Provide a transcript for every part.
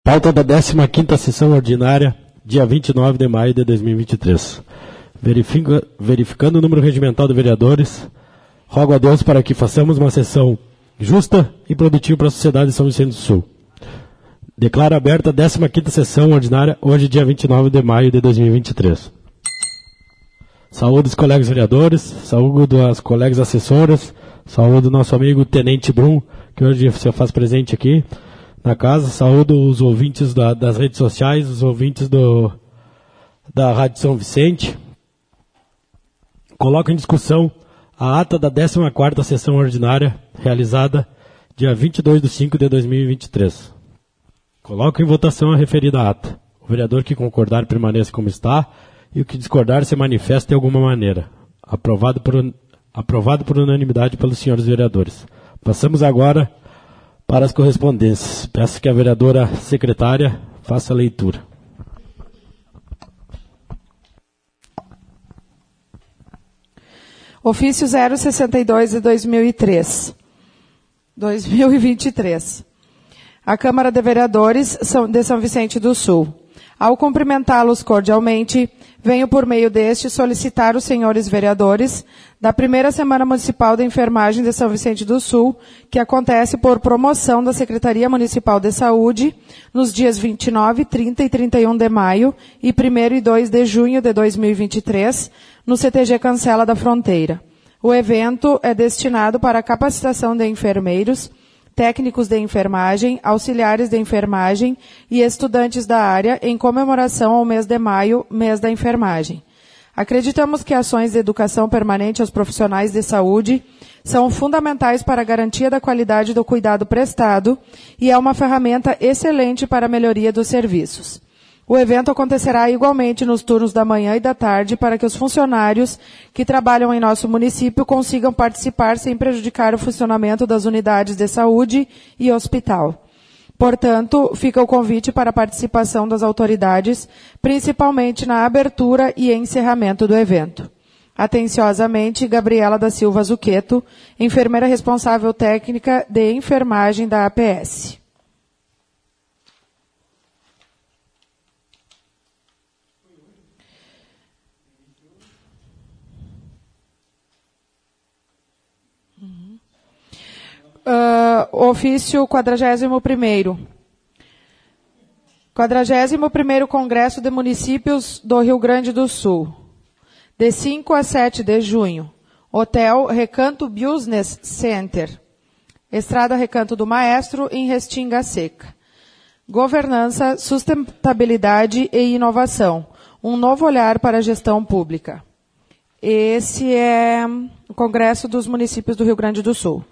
Pauta da 15ª sessão ordinária, dia 29 de maio de 2023. Verificando o número regimental de vereadores, rogo a Deus para que façamos uma sessão justa e produtiva para a sociedade de São Vicente do Sul. Declaro aberta a 15ª sessão ordinária, hoje dia 29 de maio de 2023. Saúdo os colegas vereadores, saúdo as colegas assessoras, saúdo o nosso amigo Tenente Brum, que hoje se faz presente aqui na casa, saúdo os ouvintes das redes sociais, os ouvintes da Rádio São Vicente. Coloco em discussão a ata da 14ª sessão ordinária, realizada dia 22 de 5 de 2023. Coloco em votação a referida ata. O vereador que concordar permaneça como está e o que discordar se manifesta de alguma maneira. Aprovado por unanimidade pelos senhores vereadores. Passamos agora para as correspondências. Peço que a vereadora secretária faça a leitura. Ofício 062 de 2023. A Câmara de Vereadores de São Vicente do Sul. Ao cumprimentá-los cordialmente, venho por meio deste solicitar os senhores vereadores da primeira Semana Municipal de Enfermagem de São Vicente do Sul, que acontece por promoção da Secretaria Municipal de Saúde, nos dias 29, 30 e 31 de maio e 1º e 2 de junho de 2023, no CTG Cancela da Fronteira. O evento é destinado para a capacitação de enfermeiros, técnicos de enfermagem, auxiliares de enfermagem e estudantes da área em comemoração ao mês de maio, mês da enfermagem. Acreditamos que ações de educação permanente aos profissionais de saúde são fundamentais para a garantia da qualidade do cuidado prestado e é uma ferramenta excelente para a melhoria dos serviços. O evento acontecerá igualmente nos turnos da manhã e da tarde para que os funcionários que trabalham em nosso município consigam participar sem prejudicar o funcionamento das unidades de saúde e hospital. Portanto, fica o convite para a participação das autoridades, principalmente na abertura e encerramento do evento. Atenciosamente, Gabriela da Silva Zucchetto, enfermeira responsável técnica de enfermagem da APS. Ofício 41º. 41º Congresso de Municípios do Rio Grande do Sul. De 5 a 7 de junho. Hotel Recanto Business Center. Estrada Recanto do Maestro, em Restinga Seca. Governança, sustentabilidade e inovação. Um novo olhar para a gestão pública. Esse é o Congresso dos Municípios do Rio Grande do Sul.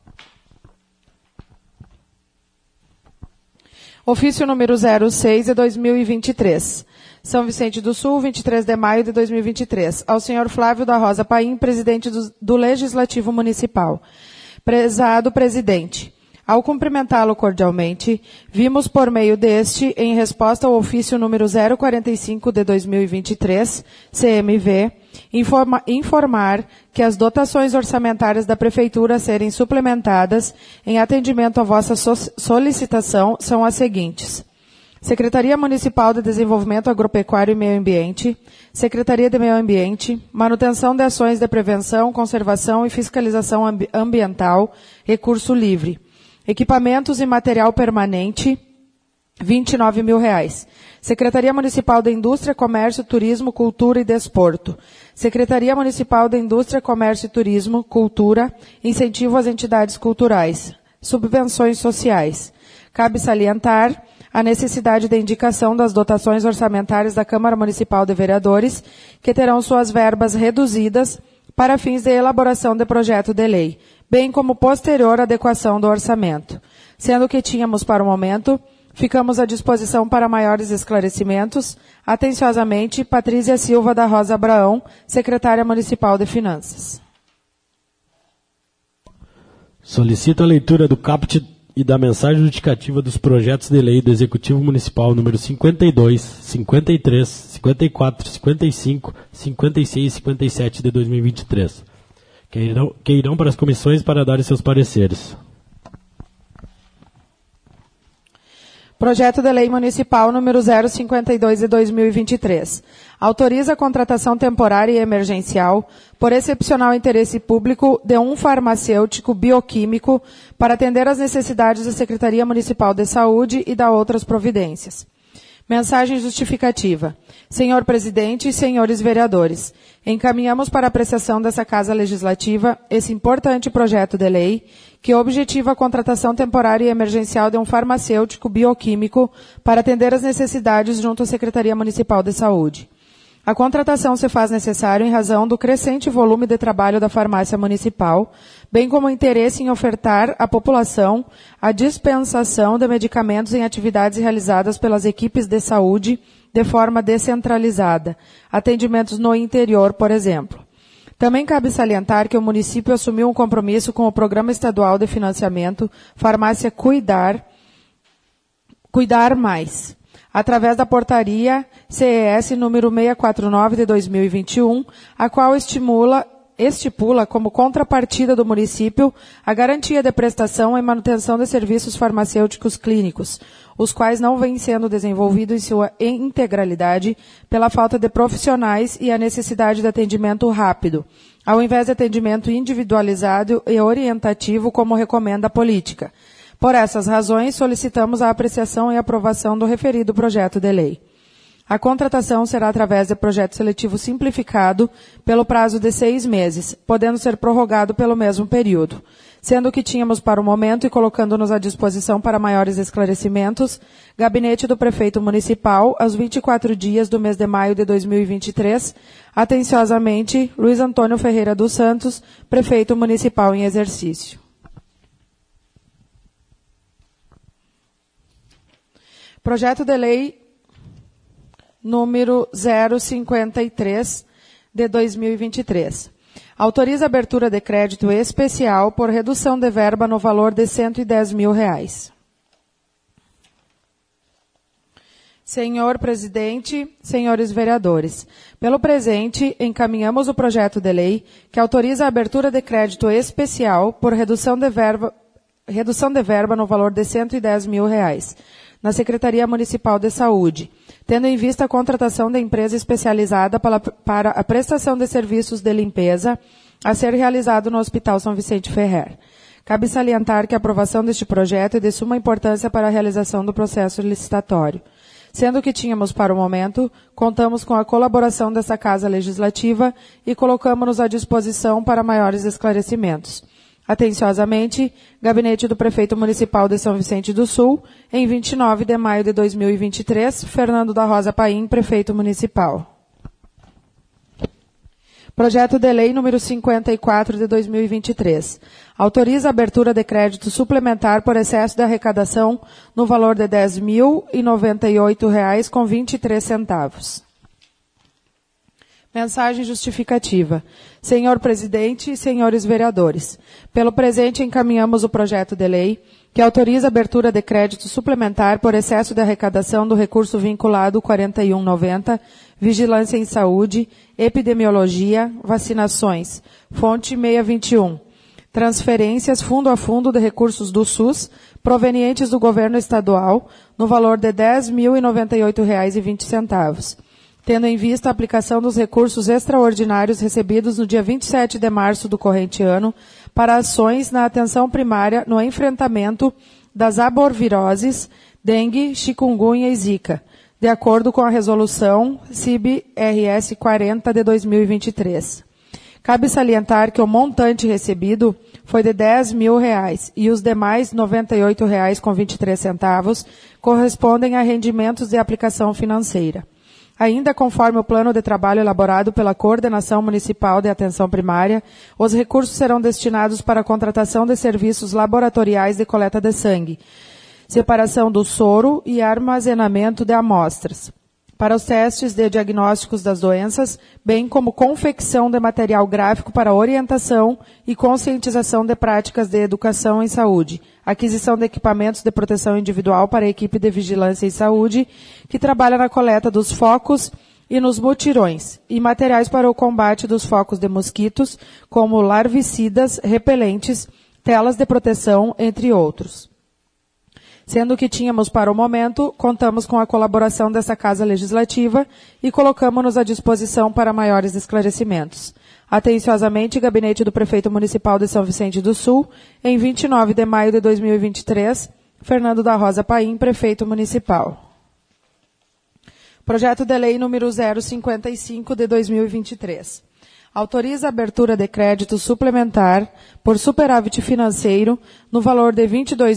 Ofício número 06 de 2023. São Vicente do Sul, 23 de maio de 2023. Ao senhor Flávio da Rosa Paim, presidente do Legislativo Municipal. Prezado presidente, ao cumprimentá-lo cordialmente, vimos por meio deste, em resposta ao ofício número 045 de 2023, CMV, informar que as dotações orçamentárias da Prefeitura a serem suplementadas em atendimento à vossa solicitação são as seguintes. Secretaria Municipal de Desenvolvimento Agropecuário e Meio Ambiente, Secretaria de Meio Ambiente, Manutenção de Ações de Prevenção, Conservação e Fiscalização Ambiental, Recurso Livre, Equipamentos e Material Permanente, R$29 mil. Secretaria Municipal de Indústria, Comércio, Turismo, Cultura e Desporto. Secretaria Municipal de Indústria, Comércio e Turismo, Cultura, Incentivo às Entidades Culturais. Subvenções sociais. Cabe salientar a necessidade de indicação das dotações orçamentárias da Câmara Municipal de Vereadores, que terão suas verbas reduzidas para fins de elaboração de projeto de lei, bem como posterior adequação do orçamento. Sendo que tínhamos para o momento, ficamos à disposição para maiores esclarecimentos. Atenciosamente, Patrícia Silva da Rosa Abraão, secretária municipal de Finanças. Solicito a leitura do caput e da mensagem justificativa dos projetos de lei do Executivo Municipal número 52, 53, 54, 55, 56 e 57 de 2023, que irão para as comissões para darem seus pareceres. Projeto de Lei Municipal número 052 de 2023. Autoriza a contratação temporária e emergencial, por excepcional interesse público, de um farmacêutico bioquímico para atender às necessidades da Secretaria Municipal de Saúde e da outras providências. Mensagem justificativa. Senhor Presidente e senhores vereadores, encaminhamos para apreciação dessa Casa Legislativa esse importante projeto de lei que objetiva a contratação temporária e emergencial de um farmacêutico bioquímico para atender às necessidades junto à Secretaria Municipal de Saúde. A contratação se faz necessário em razão do crescente volume de trabalho da farmácia municipal, bem como o interesse em ofertar à população a dispensação de medicamentos em atividades realizadas pelas equipes de saúde de forma descentralizada, atendimentos no interior, por exemplo. Também cabe salientar que o município assumiu um compromisso com o Programa Estadual de Financiamento Farmácia Cuidar Mais, através da portaria CES número 649 de 2021, a qual estipula como contrapartida do município a garantia de prestação e manutenção de serviços farmacêuticos clínicos, os quais não vêm sendo desenvolvidos em sua integralidade pela falta de profissionais e a necessidade de atendimento rápido, ao invés de atendimento individualizado e orientativo como recomenda a política. Por essas razões, solicitamos a apreciação e aprovação do referido projeto de lei. A contratação será através de projeto seletivo simplificado pelo prazo de 6 meses, podendo ser prorrogado pelo mesmo período. Sendo o que tínhamos para o momento e colocando-nos à disposição para maiores esclarecimentos, Gabinete do Prefeito Municipal, aos 24 dias do mês de maio de 2023, atenciosamente, Luiz Antônio Ferreira dos Santos, Prefeito Municipal em exercício. Projeto de Lei número 053 de 2023. Autoriza a abertura de crédito especial por redução de verba no valor de R$110 mil. Senhor Presidente, senhores vereadores, pelo presente, encaminhamos o projeto de lei que autoriza a abertura de crédito especial por redução de verba no valor de R$110 mil na Secretaria Municipal de Saúde, tendo em vista a contratação da empresa especializada para a prestação de serviços de limpeza a ser realizado no Hospital São Vicente Ferrer. Cabe salientar que a aprovação deste projeto é de suma importância para a realização do processo licitatório. Sendo que tínhamos para o momento, contamos com a colaboração dessa Casa Legislativa e colocamos-nos à disposição para maiores esclarecimentos. Atenciosamente, Gabinete do Prefeito Municipal de São Vicente do Sul, em 29 de maio de 2023, Fernando da Rosa Paim, Prefeito Municipal. Projeto de Lei número 54 de 2023. Autoriza a abertura de crédito suplementar por excesso de arrecadação no valor de R$10.098,23 com 23 centavos. Mensagem justificativa. Senhor Presidente e senhores vereadores, pelo presente encaminhamos o projeto de lei que autoriza a abertura de crédito suplementar por excesso de arrecadação do recurso vinculado 4190, Vigilância em Saúde, Epidemiologia, Vacinações, fonte 621. Transferências fundo a fundo de recursos do SUS, provenientes do governo estadual, no valor de R$10.098,20. Tendo em vista a aplicação dos recursos extraordinários recebidos no dia 27 de março do corrente ano para ações na atenção primária no enfrentamento das arboviroses, dengue, chikungunya e zika, de acordo com a resolução CIB-RS 40 de 2023. Cabe salientar que o montante recebido foi de R$10 mil e os demais R$98,23 com 23 centavos correspondem a rendimentos de aplicação financeira. Ainda conforme o plano de trabalho elaborado pela Coordenação Municipal de Atenção Primária, os recursos serão destinados para a contratação de serviços laboratoriais de coleta de sangue, separação do soro e armazenamento de amostras, para os testes de diagnósticos das doenças, bem como confecção de material gráfico para orientação e conscientização de práticas de educação em saúde, aquisição de equipamentos de proteção individual para a equipe de vigilância em saúde, que trabalha na coleta dos focos e nos mutirões, e materiais para o combate dos focos de mosquitos, como larvicidas, repelentes, telas de proteção, entre outros. Sendo que tínhamos, para o momento, contamos com a colaboração dessa Casa Legislativa e colocamos-nos à disposição para maiores esclarecimentos. Atenciosamente, Gabinete do Prefeito Municipal de São Vicente do Sul, em 29 de maio de 2023, Fernando da Rosa Paim, Prefeito Municipal. Projeto de Lei número 055 de 2023. Autoriza a abertura de crédito suplementar por superávit financeiro no valor de R$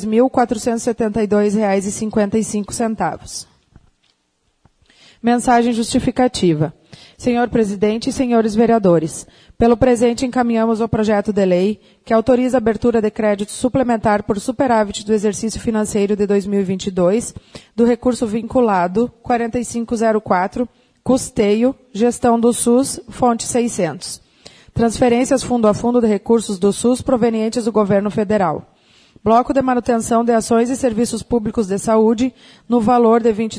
22.472,55. Mensagem justificativa. Senhor Presidente e senhores vereadores, pelo presente encaminhamos o projeto de lei que autoriza a abertura de crédito suplementar por superávit do exercício financeiro de 2022 do recurso vinculado 4504, custeio, gestão do SUS, fonte 600. Transferências fundo a fundo de recursos do SUS provenientes do governo federal. Bloco de manutenção de ações e serviços públicos de saúde no valor de R$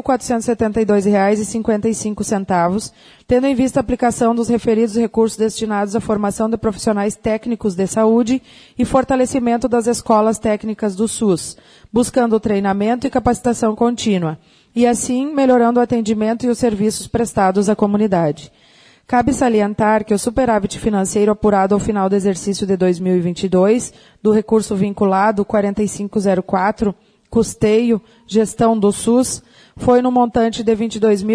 22.472,55, tendo em vista a aplicação dos referidos recursos destinados à formação de profissionais técnicos de saúde e fortalecimento das escolas técnicas do SUS, buscando o treinamento e capacitação contínua, e assim melhorando o atendimento e os serviços prestados à comunidade. Cabe salientar que o superávit financeiro apurado ao final do exercício de 2022, do recurso vinculado 4504, custeio, gestão do SUS, foi no montante de R$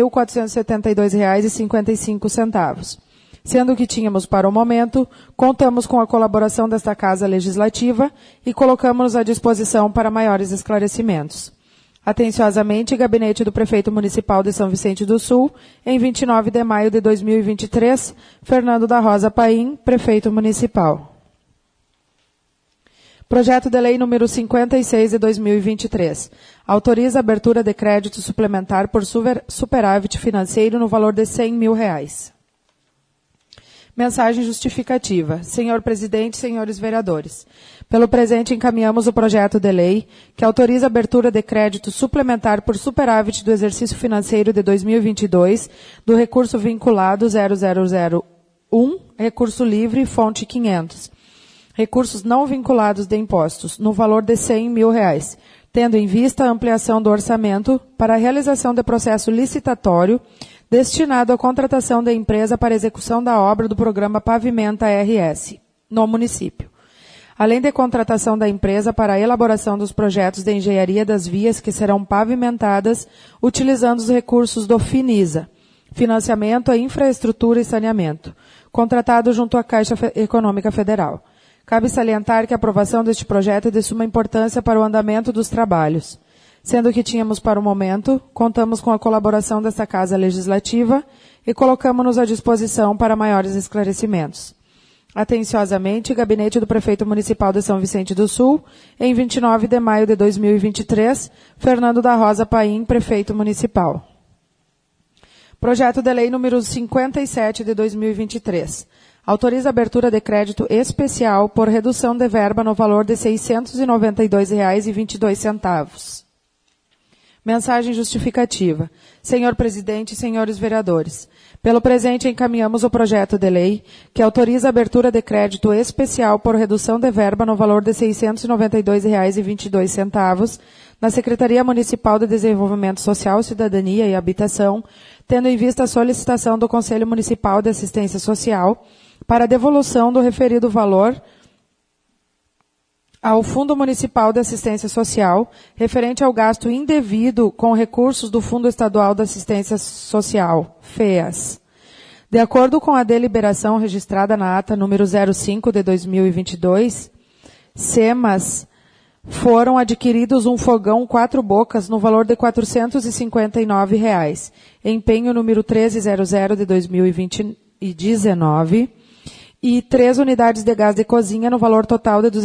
22.472,55. Sendo que tínhamos, para o momento, contamos com a colaboração desta Casa Legislativa e colocamos-nos à disposição para maiores esclarecimentos. Atenciosamente, Gabinete do Prefeito Municipal de São Vicente do Sul, em 29 de maio de 2023, Fernando da Rosa Paim, Prefeito Municipal. Projeto de Lei número 56 de 2023. Autoriza a abertura de crédito suplementar por superávit financeiro no valor de R$ 100 mil. Mensagem justificativa. Senhor Presidente, senhores vereadores, pelo presente encaminhamos o projeto de lei que autoriza a abertura de crédito suplementar por superávit do exercício financeiro de 2022 do recurso vinculado 0001, recurso livre, fonte 500. Recursos não vinculados de impostos, no valor de R$ 100 mil, tendo em vista a ampliação do orçamento para a realização de processo licitatório destinado à contratação da empresa para execução da obra do programa Pavimenta RS, no município. Além de contratação da empresa para a elaboração dos projetos de engenharia das vias que serão pavimentadas, utilizando os recursos do FINISA, Financiamento à Infraestrutura e Saneamento, contratado junto à Caixa Econômica Federal. Cabe salientar que a aprovação deste projeto é de suma importância para o andamento dos trabalhos. Sendo que tínhamos, para o momento, contamos com a colaboração desta Casa Legislativa e colocamos-nos à disposição para maiores esclarecimentos. Atenciosamente, Gabinete do Prefeito Municipal de São Vicente do Sul, em 29 de maio de 2023, Fernando da Rosa Paim, Prefeito Municipal. Projeto de Lei número 57 de 2023. Autoriza a abertura de crédito especial por redução de verba no valor de R$ 692,22. Mensagem justificativa. Senhor Presidente e senhores vereadores, pelo presente encaminhamos o projeto de lei que autoriza a abertura de crédito especial por redução de verba no valor de R$ 692,22 na Secretaria Municipal de Desenvolvimento Social, Cidadania e Habitação, tendo em vista a solicitação do Conselho Municipal de Assistência Social para a devolução do referido valor ao Fundo Municipal de Assistência Social, referente ao gasto indevido com recursos do Fundo Estadual de Assistência Social, FEAS. De acordo com a deliberação registrada na ata número 05 de 2022, SEMAS, foram adquiridos um fogão 4 bocas no valor de R$ 459, empenho número 1300 de 2019, e 3 unidades de gás de cozinha no valor total de R$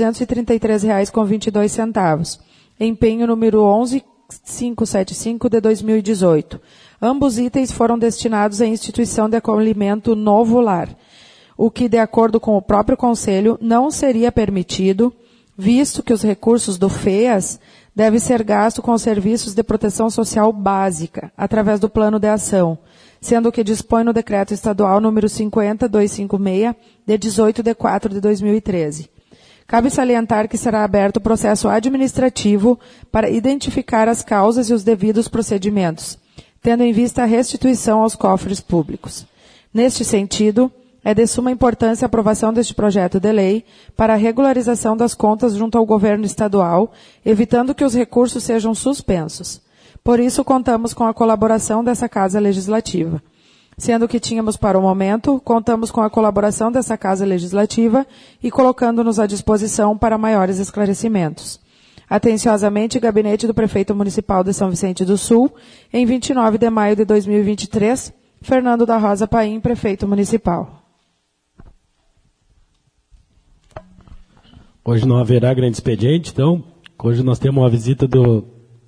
233,22, empenho número 11575 de 2018. Ambos itens foram destinados à instituição de acolhimento Novo Lar, o que, de acordo com o próprio Conselho, não seria permitido, visto que os recursos do FEAS devem ser gastos com serviços de proteção social básica, através do Plano de Ação, sendo que dispõe no Decreto Estadual número 50.256, de 18 de 4 de 2013. Cabe salientar que será aberto processo administrativo para identificar as causas e os devidos procedimentos, tendo em vista a restituição aos cofres públicos. Neste sentido, é de suma importância a aprovação deste projeto de lei para a regularização das contas junto ao governo estadual, evitando que os recursos sejam suspensos. Por isso, contamos com a colaboração dessa Casa Legislativa. Sendo que tínhamos para o momento, contamos com a colaboração dessa Casa Legislativa e colocando-nos à disposição para maiores esclarecimentos. Atenciosamente, Gabinete do Prefeito Municipal de São Vicente do Sul, em 29 de maio de 2023, Fernando da Rosa Paim, Prefeito Municipal. Hoje não haverá grande expediente, então, hoje nós temos uma visita do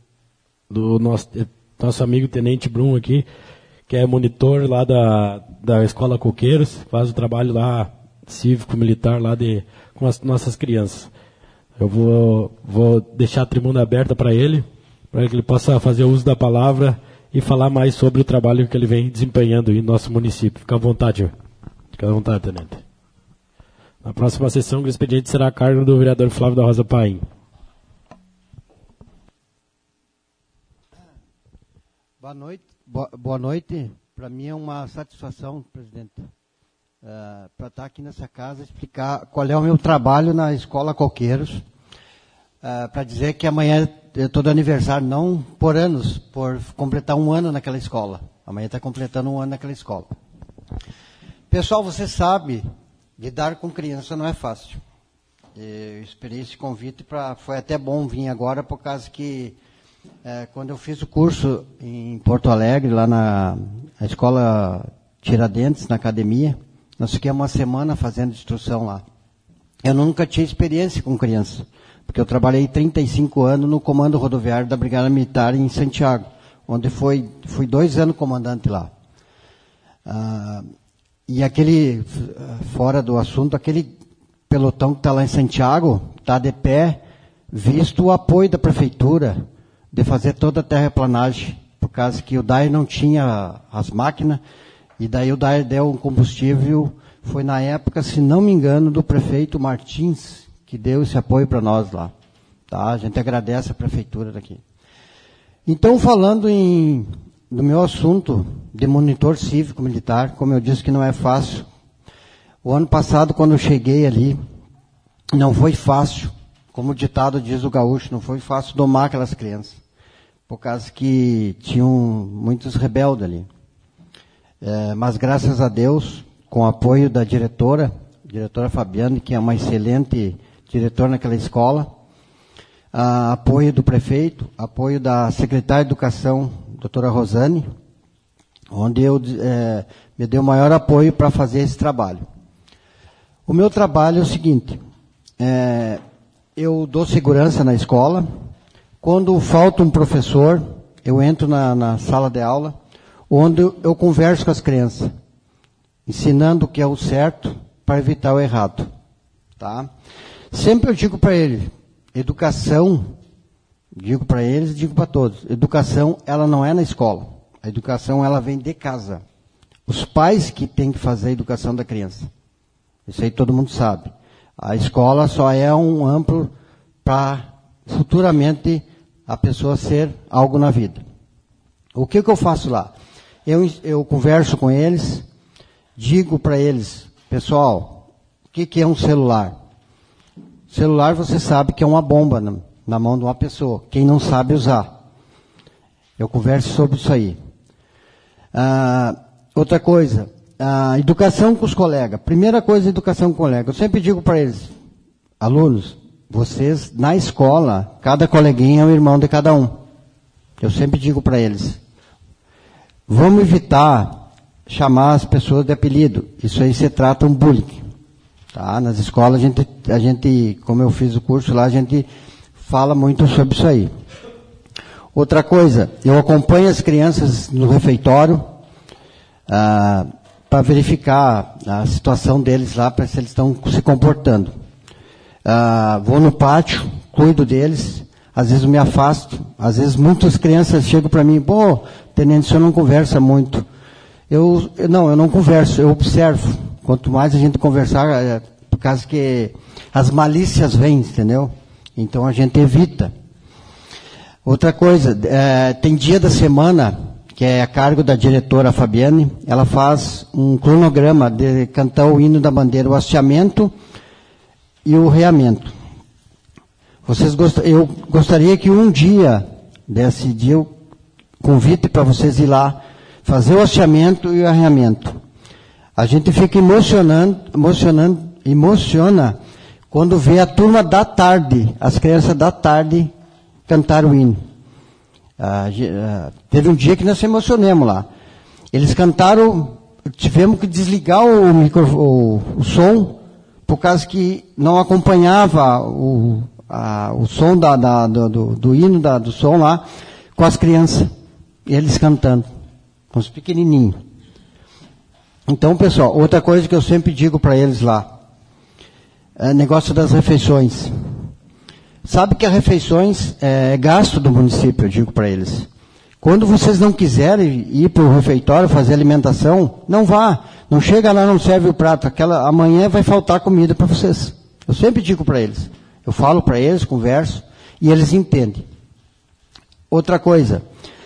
nosso amigo Tenente Brum aqui, que é monitor lá da Escola Coqueiros, faz o trabalho lá cívico-militar lá com as nossas crianças. Eu vou deixar a tribuna aberta para que ele possa fazer uso da palavra e falar mais sobre o trabalho que ele vem desempenhando em nosso município. Fica à vontade, Tenente. Na próxima sessão, o expediente será a cargo do vereador Flávio da Rosa Paim. Boa noite. Para mim é uma satisfação, presidente, para estar aqui nessa casa, explicar qual é o meu trabalho na Escola Coqueiros, para dizer que amanhã eu estou de aniversário, não por anos, por completar um ano naquela escola. Amanhã está completando um ano naquela escola. Pessoal, você sabe, lidar com criança não é fácil. Eu esperei esse convite, foi até bom vir agora, por causa que quando eu fiz o curso em Porto Alegre, lá na Escola Tiradentes, na academia, nós ficamos uma semana fazendo instrução lá. Eu nunca tinha experiência com criança, porque eu trabalhei 35 anos no Comando Rodoviário da Brigada Militar em Santiago, onde fui 2 anos comandante lá. E fora do assunto, aquele pelotão que está lá em Santiago, está de pé, visto o apoio da prefeitura de fazer toda a terraplanagem, por causa que o DAE não tinha as máquinas, e daí o DAE deu um combustível, foi na época, se não me engano, do prefeito Martins, que deu esse apoio para nós lá. Tá? A gente agradece a prefeitura daqui. Então, falando do meu assunto de monitor cívico-militar, como eu disse que não é fácil, o ano passado, quando eu cheguei ali, não foi fácil, como o ditado diz o gaúcho, não foi fácil domar aquelas crianças, por causa que tinham muitos rebeldes ali. Mas graças a Deus, com o apoio da diretora Fabiane, que é uma excelente diretora naquela escola, apoio do prefeito, apoio da secretária de Educação, doutora Rosane, onde me deu maior apoio para fazer esse trabalho. O meu trabalho é o seguinte, eu dou segurança na escola. Quando falta um professor, eu entro na sala de aula, onde eu converso com as crianças, ensinando o que é o certo para evitar o errado. Tá? Sempre eu digo para eles, educação, digo para eles e digo para todos, educação ela não é na escola, a educação ela vem de casa. Os pais que têm que fazer a educação da criança. Isso aí todo mundo sabe. A escola só é um amplo para futuramente a pessoa ser algo na vida. O que eu faço lá? Eu converso com eles, digo para eles, pessoal, o que é um celular? Celular você sabe que é uma bomba na mão de uma pessoa, quem não sabe usar. Eu converso sobre isso aí. Outra coisa, educação com os colegas. Primeira coisa, educação com o colega. Eu sempre digo para eles, alunos, vocês, na escola, cada coleguinha é um irmão de cada um. Eu sempre digo para eles, vamos evitar chamar as pessoas de apelido. Isso aí se trata um bullying. Tá? Nas escolas, a gente, como eu fiz o curso lá, a gente fala muito sobre isso aí. Outra coisa, eu acompanho as crianças no refeitório para verificar a situação deles lá, para se eles estão se comportando. Vou no pátio, cuido deles, às vezes eu me afasto, às vezes muitas crianças chegam para mim, pô, tenente, o senhor não conversa muito. Eu não converso, eu observo. Quanto mais a gente conversar, por causa que as malícias vêm, entendeu? Então a gente evita. Outra coisa, tem dia da semana, que é a cargo da diretora Fabiane, ela faz um cronograma de cantar o hino da bandeira, o hasteamento e o reamento. Eu gostaria que um dia, desse dia, eu convite para vocês ir lá, fazer o hasteamento e o arreamento. A gente fica emociona quando vê a turma da tarde, as crianças da tarde, cantar o hino. Teve um dia que nós se emocionamos lá. Eles cantaram, tivemos que desligar o som, por causa que não acompanhava o som do hino, do som lá, com as crianças. Eles cantando, com os pequenininhos. Então, pessoal, outra coisa que eu sempre digo para eles lá, negócio das refeições. Sabe que as refeições é gasto do município, eu digo para eles. Quando vocês não quiserem ir para o refeitório fazer alimentação, não vá. Não chega lá, não serve o prato. Amanhã vai faltar comida para vocês. Eu sempre digo para eles. Eu falo para eles, converso, e eles entendem. Outra coisa,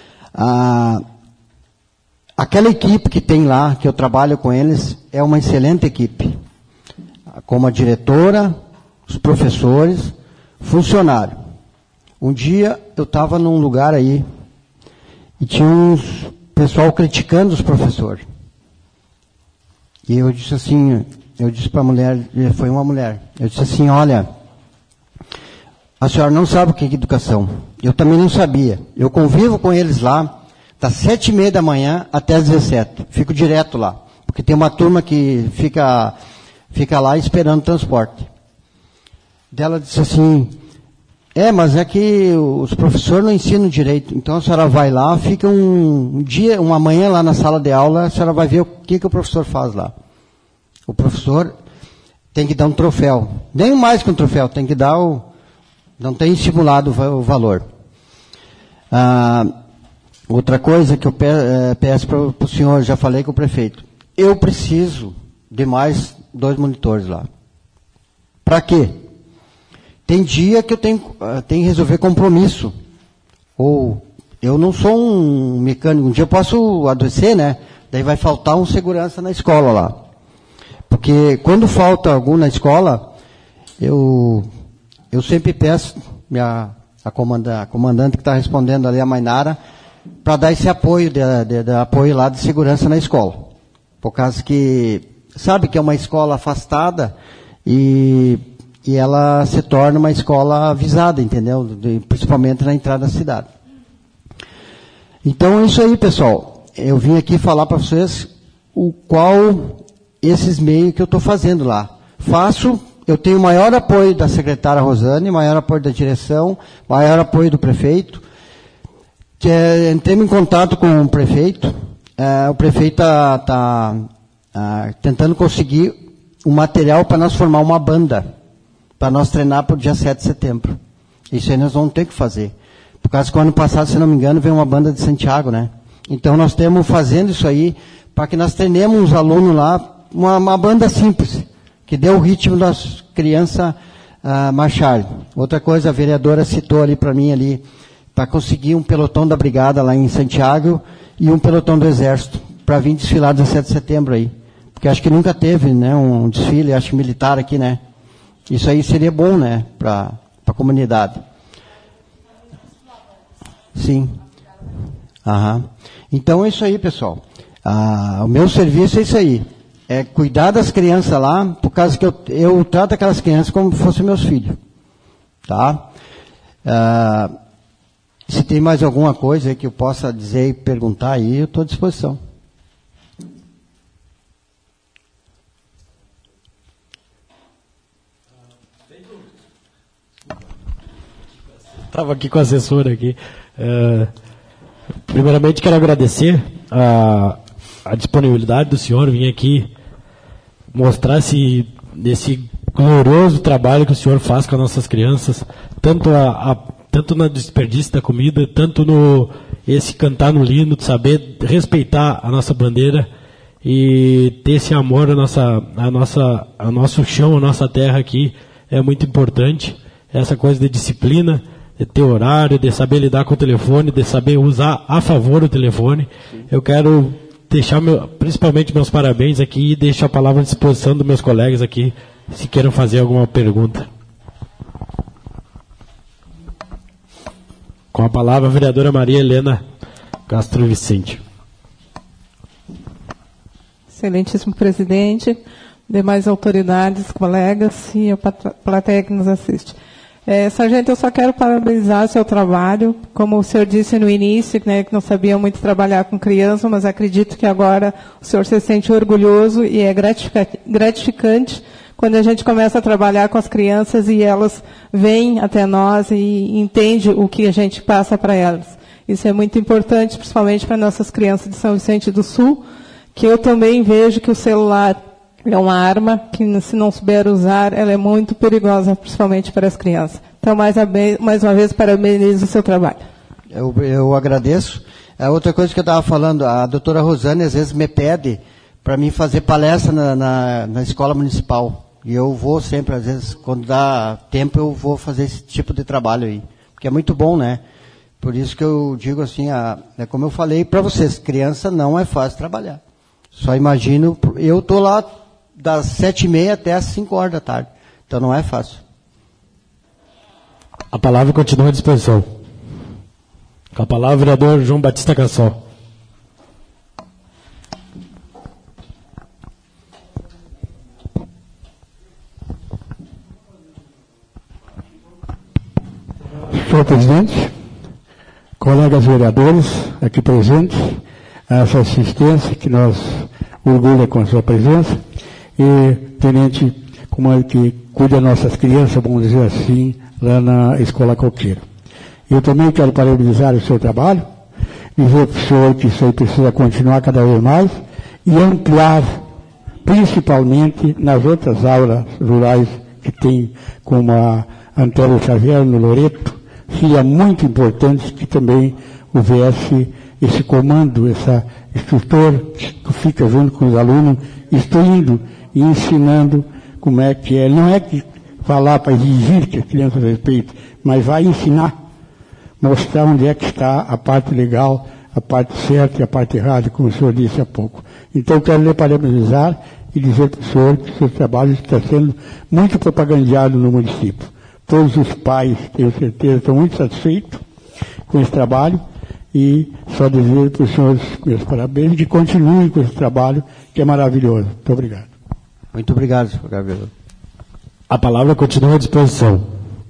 aquela equipe que tem lá, que eu trabalho com eles, é uma excelente equipe. Como a diretora, os professores, funcionário. Um dia eu estava num lugar aí e tinha uns pessoal criticando os professores. E eu disse assim, para a mulher, foi uma mulher, eu disse assim, olha, a senhora não sabe o que é educação. Eu também não sabia. Eu convivo com eles lá, das 7:30 da manhã até as 17. Fico direto lá, porque tem uma turma que fica lá esperando transporte. Dela disse assim, mas é que os professores não ensinam direito. Então a senhora vai lá, fica uma manhã lá na sala de aula, a senhora vai ver o que o professor faz lá. O professor tem que dar um troféu. Nem mais que um troféu, tem que dar não tem estimulado o valor. Outra coisa que eu peço para o senhor, já falei com o prefeito. Eu preciso de mais 2 monitores lá. Para quê? Tem dia que eu tenho que resolver compromisso. Ou eu não sou um mecânico. Um dia eu posso adoecer, né? Daí vai faltar um segurança na escola lá. Porque quando falta algum na escola, eu sempre peço a comandante que está respondendo ali, a Mainara, para dar esse apoio, apoio lá de segurança na escola. Por causa que, sabe que é uma escola afastada e ela se torna uma escola avisada, entendeu? Principalmente na entrada da cidade. Então é isso aí, pessoal. Eu vim aqui falar para vocês esses meios que eu estou fazendo lá. Eu tenho maior apoio da secretária Rosane, maior apoio da direção, maior apoio do prefeito. Entrei em contato com o prefeito. O prefeito está tentando conseguir um material para nós formar uma banda, para nós treinar para o dia 7 de setembro. Isso aí nós vamos ter que fazer. Por causa que o ano passado, se não me engano, veio uma banda de Santiago, né? Então nós estamos fazendo isso aí para que nós treinemos os alunos lá, uma banda simples, que dê o ritmo das crianças marcharem. Outra coisa, a vereadora citou ali para mim ali, para conseguir um pelotão da brigada lá em Santiago e um pelotão do exército, para vir desfilar 17 de setembro aí. Porque acho que nunca teve, né, um desfile, acho militar aqui, né? Isso aí seria bom, né, para a comunidade. Sim. Então é isso aí, pessoal. O meu serviço é isso aí. É cuidar das crianças lá, por causa que eu trato aquelas crianças como se fossem meus filhos. Tá? Se tem mais alguma coisa que eu possa dizer e perguntar aí, eu estou à disposição. Estava aqui com a assessora aqui. Primeiramente, quero agradecer a disponibilidade do senhor vir aqui mostrar esse glorioso trabalho que o senhor faz com as nossas crianças, tanto no desperdício da comida, tanto esse cantar no hino, saber respeitar a nossa bandeira. e ter esse amor ao nosso chão, à nossa terra aqui é muito importante. Essa coisa de disciplina, de ter horário, de saber lidar com o telefone, de saber usar a favor o telefone. Eu quero deixar principalmente meus parabéns aqui e deixo a palavra à disposição dos meus colegas aqui, se queiram fazer alguma pergunta. Com a palavra, a vereadora Maria Helena Castro Vicente. Excelentíssimo presidente, demais autoridades, colegas e a plateia que nos assiste. Sargento, eu só quero parabenizar o seu trabalho. Como o senhor disse no início, né, que não sabia muito trabalhar com criança, mas acredito que agora o senhor se sente orgulhoso e é gratificante quando a gente começa a trabalhar com as crianças e elas vêm até nós e entendem o que a gente passa para elas. Isso é muito importante, principalmente para nossas crianças de São Vicente do Sul, que eu também vejo que o celular é uma arma que, se não souber usar, ela é muito perigosa, principalmente para as crianças. Então, mais uma vez, parabenizo o seu trabalho. Eu agradeço. Outra coisa que eu estava falando, a doutora Rosane às vezes me pede para mim fazer palestra na escola municipal. E eu vou sempre, às vezes, quando dá tempo, eu vou fazer esse tipo de trabalho aí. Porque é muito bom, né? Por isso que eu digo assim, como eu falei para vocês, criança não é fácil trabalhar. Só imagino, eu estou lá das 7h30 até as 5 horas da tarde. Então não é fácil. A palavra continua à disposição. Com a palavra, o vereador João Batista Cassol. Senhor presidente, colegas vereadores aqui presentes, essa assistência que nos orgulha com a sua presença, e tenente, como é que cuida das nossas crianças, vamos dizer assim, lá na Escola Coqueiro. Eu também quero parabenizar o seu trabalho, dizer para o senhor que isso aí precisa continuar cada vez mais e ampliar, principalmente nas outras aulas rurais que tem, como a Antônio Xavier, no Loreto. Seria muito importante que também houvesse esse comando, esse instrutor que fica junto com os alunos, instruindo e ensinando como é que é. Não é que falar para exigir que a criança respeite, mas vai ensinar, mostrar onde é que está a parte legal, a parte certa e a parte errada, como o senhor disse há pouco. Então, quero lhe parabenizar e dizer para o senhor que o seu trabalho está sendo muito propagandeado no município. Todos os pais, tenho certeza, estão muito satisfeitos com esse trabalho e só dizer para os senhores meus parabéns e que continuem com esse trabalho que é maravilhoso. Muito obrigado. Muito obrigado, senhor vereador. A palavra continua à disposição.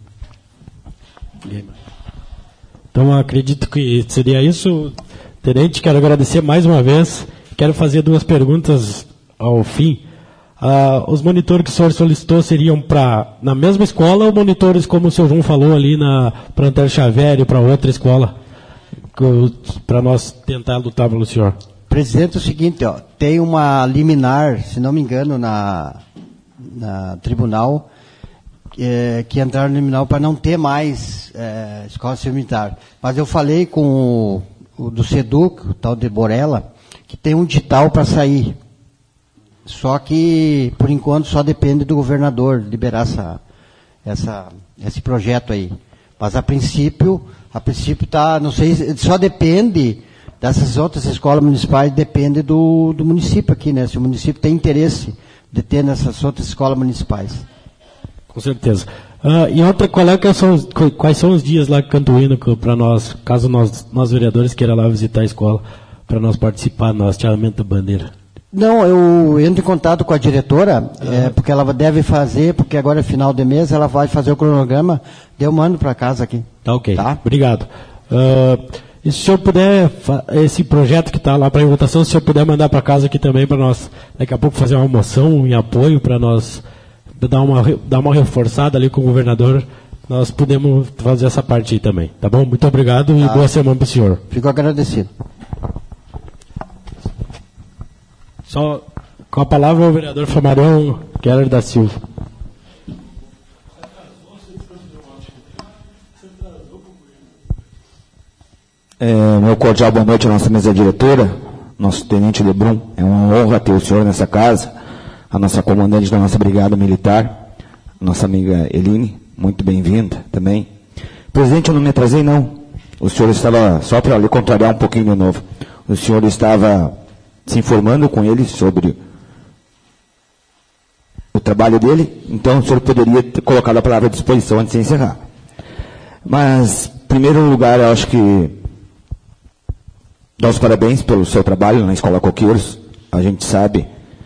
Então, acredito que seria isso. Tenente, quero agradecer mais uma vez. Quero fazer 2 perguntas ao fim. Os monitores que o senhor solicitou seriam na mesma escola ou monitores, como o senhor João falou ali, para Antônio Xavier e para outra escola, para nós tentar lutar pelo senhor? Presidente, é o seguinte, tem uma liminar, se não me engano, na tribunal, que entraram no tribunal para não ter mais escola civil militar. Mas eu falei com o do SEDUC, o tal de Borella, que tem um edital para sair. Só que, por enquanto, só depende do governador liberar esse projeto aí. Mas, a princípio tá, não sei, só depende dessas outras escolas municipais, depende do município aqui, né? Se o município tem interesse de ter nessas outras escolas municipais. Com certeza. E outra, quais são os dias lá que canto o hino para nós, caso nós vereadores queiram lá visitar a escola, para nós participar no hasteamento da bandeira? Não, eu entro em contato com a diretora, porque ela deve fazer, porque agora é final de mês, ela vai fazer o cronograma, eu mando para casa aqui. Tá ok, tá? Obrigado. E se o senhor puder, esse projeto que está lá para votação, se o senhor puder mandar para casa aqui também, para nós, daqui a pouco, fazer uma moção em apoio, para nós dar uma reforçada ali com o governador, nós podemos fazer essa parte aí também, tá bom? Muito obrigado e boa semana para o senhor. Fico agradecido. Só com a palavra o vereador Flamarão Keller da Silva. Meu cordial boa noite à nossa mesa diretora, nosso tenente Lebrun, é uma honra ter o senhor nessa casa, a nossa comandante da nossa brigada militar, nossa amiga Eline, muito bem-vinda também. Presidente, eu não me atrasei não, o senhor estava, só para lhe contrariar um pouquinho de novo, o senhor estava se informando com ele sobre o trabalho dele, então o senhor poderia ter colocado a palavra à disposição antes de encerrar. Mas, em primeiro lugar, eu acho que dá os parabéns pelo seu trabalho na Escola Coqueiros. A gente sabe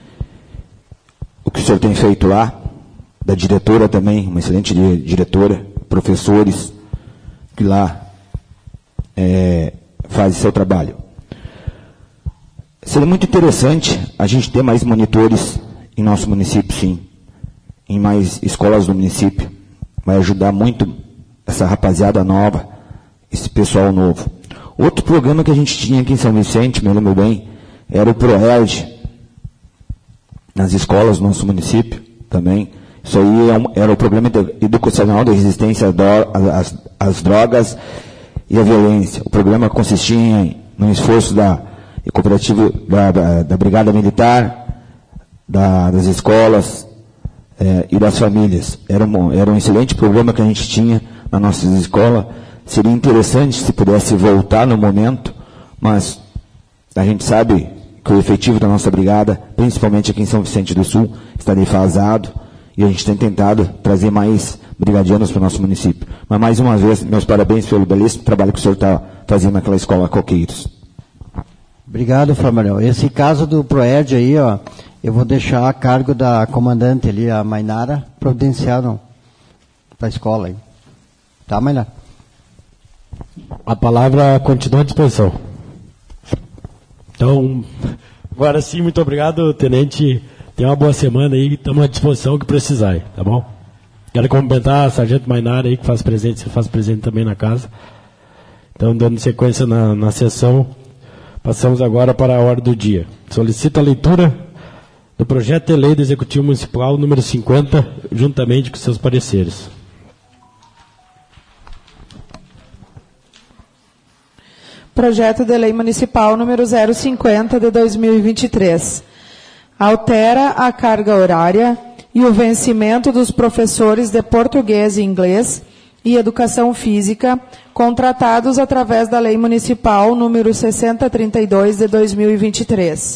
o que o senhor tem feito lá, da diretora também, uma excelente diretora, professores que lá fazem seu trabalho. Seria muito interessante a gente ter mais monitores em nosso município, sim, em mais escolas do município. Vai ajudar muito essa rapaziada nova, esse pessoal novo. Outro programa que a gente tinha aqui em São Vicente, me lembro bem, era o ProERD, nas escolas do nosso município também. Isso aí era o programa educacional de resistência às drogas e à violência. O programa consistia no esforço da Brigada Militar, das escolas e das famílias. Era um excelente programa que a gente tinha na nossa escola. Seria interessante se pudesse voltar no momento, mas a gente sabe que o efetivo da nossa brigada, principalmente aqui em São Vicente do Sul, está defasado e a gente tem tentado trazer mais brigadianos para o nosso município. Mas, mais uma vez, meus parabéns pelo belíssimo trabalho que o senhor está fazendo naquela escola Coqueiros. Obrigado, Flamarel. Esse caso do ProERD aí, ó, eu vou deixar a cargo da comandante ali, a Mainara, providenciar para a escola aí. Tá, Mainara? A palavra continua à disposição. Então, agora sim, muito obrigado, tenente. Tenha uma boa semana aí, estamos à disposição que precisar, tá bom? Quero cumprimentar a Sargento Mainara aí, que faz presente também na casa. Então, dando sequência na sessão, passamos agora para a ordem do dia. Solicito a leitura do projeto de lei do Executivo Municipal número 50, juntamente com seus pareceres. Projeto de Lei Municipal número 050 de 2023. Altera a carga horária e o vencimento dos professores de português e inglês e educação física contratados através da Lei Municipal número 6032 de 2023.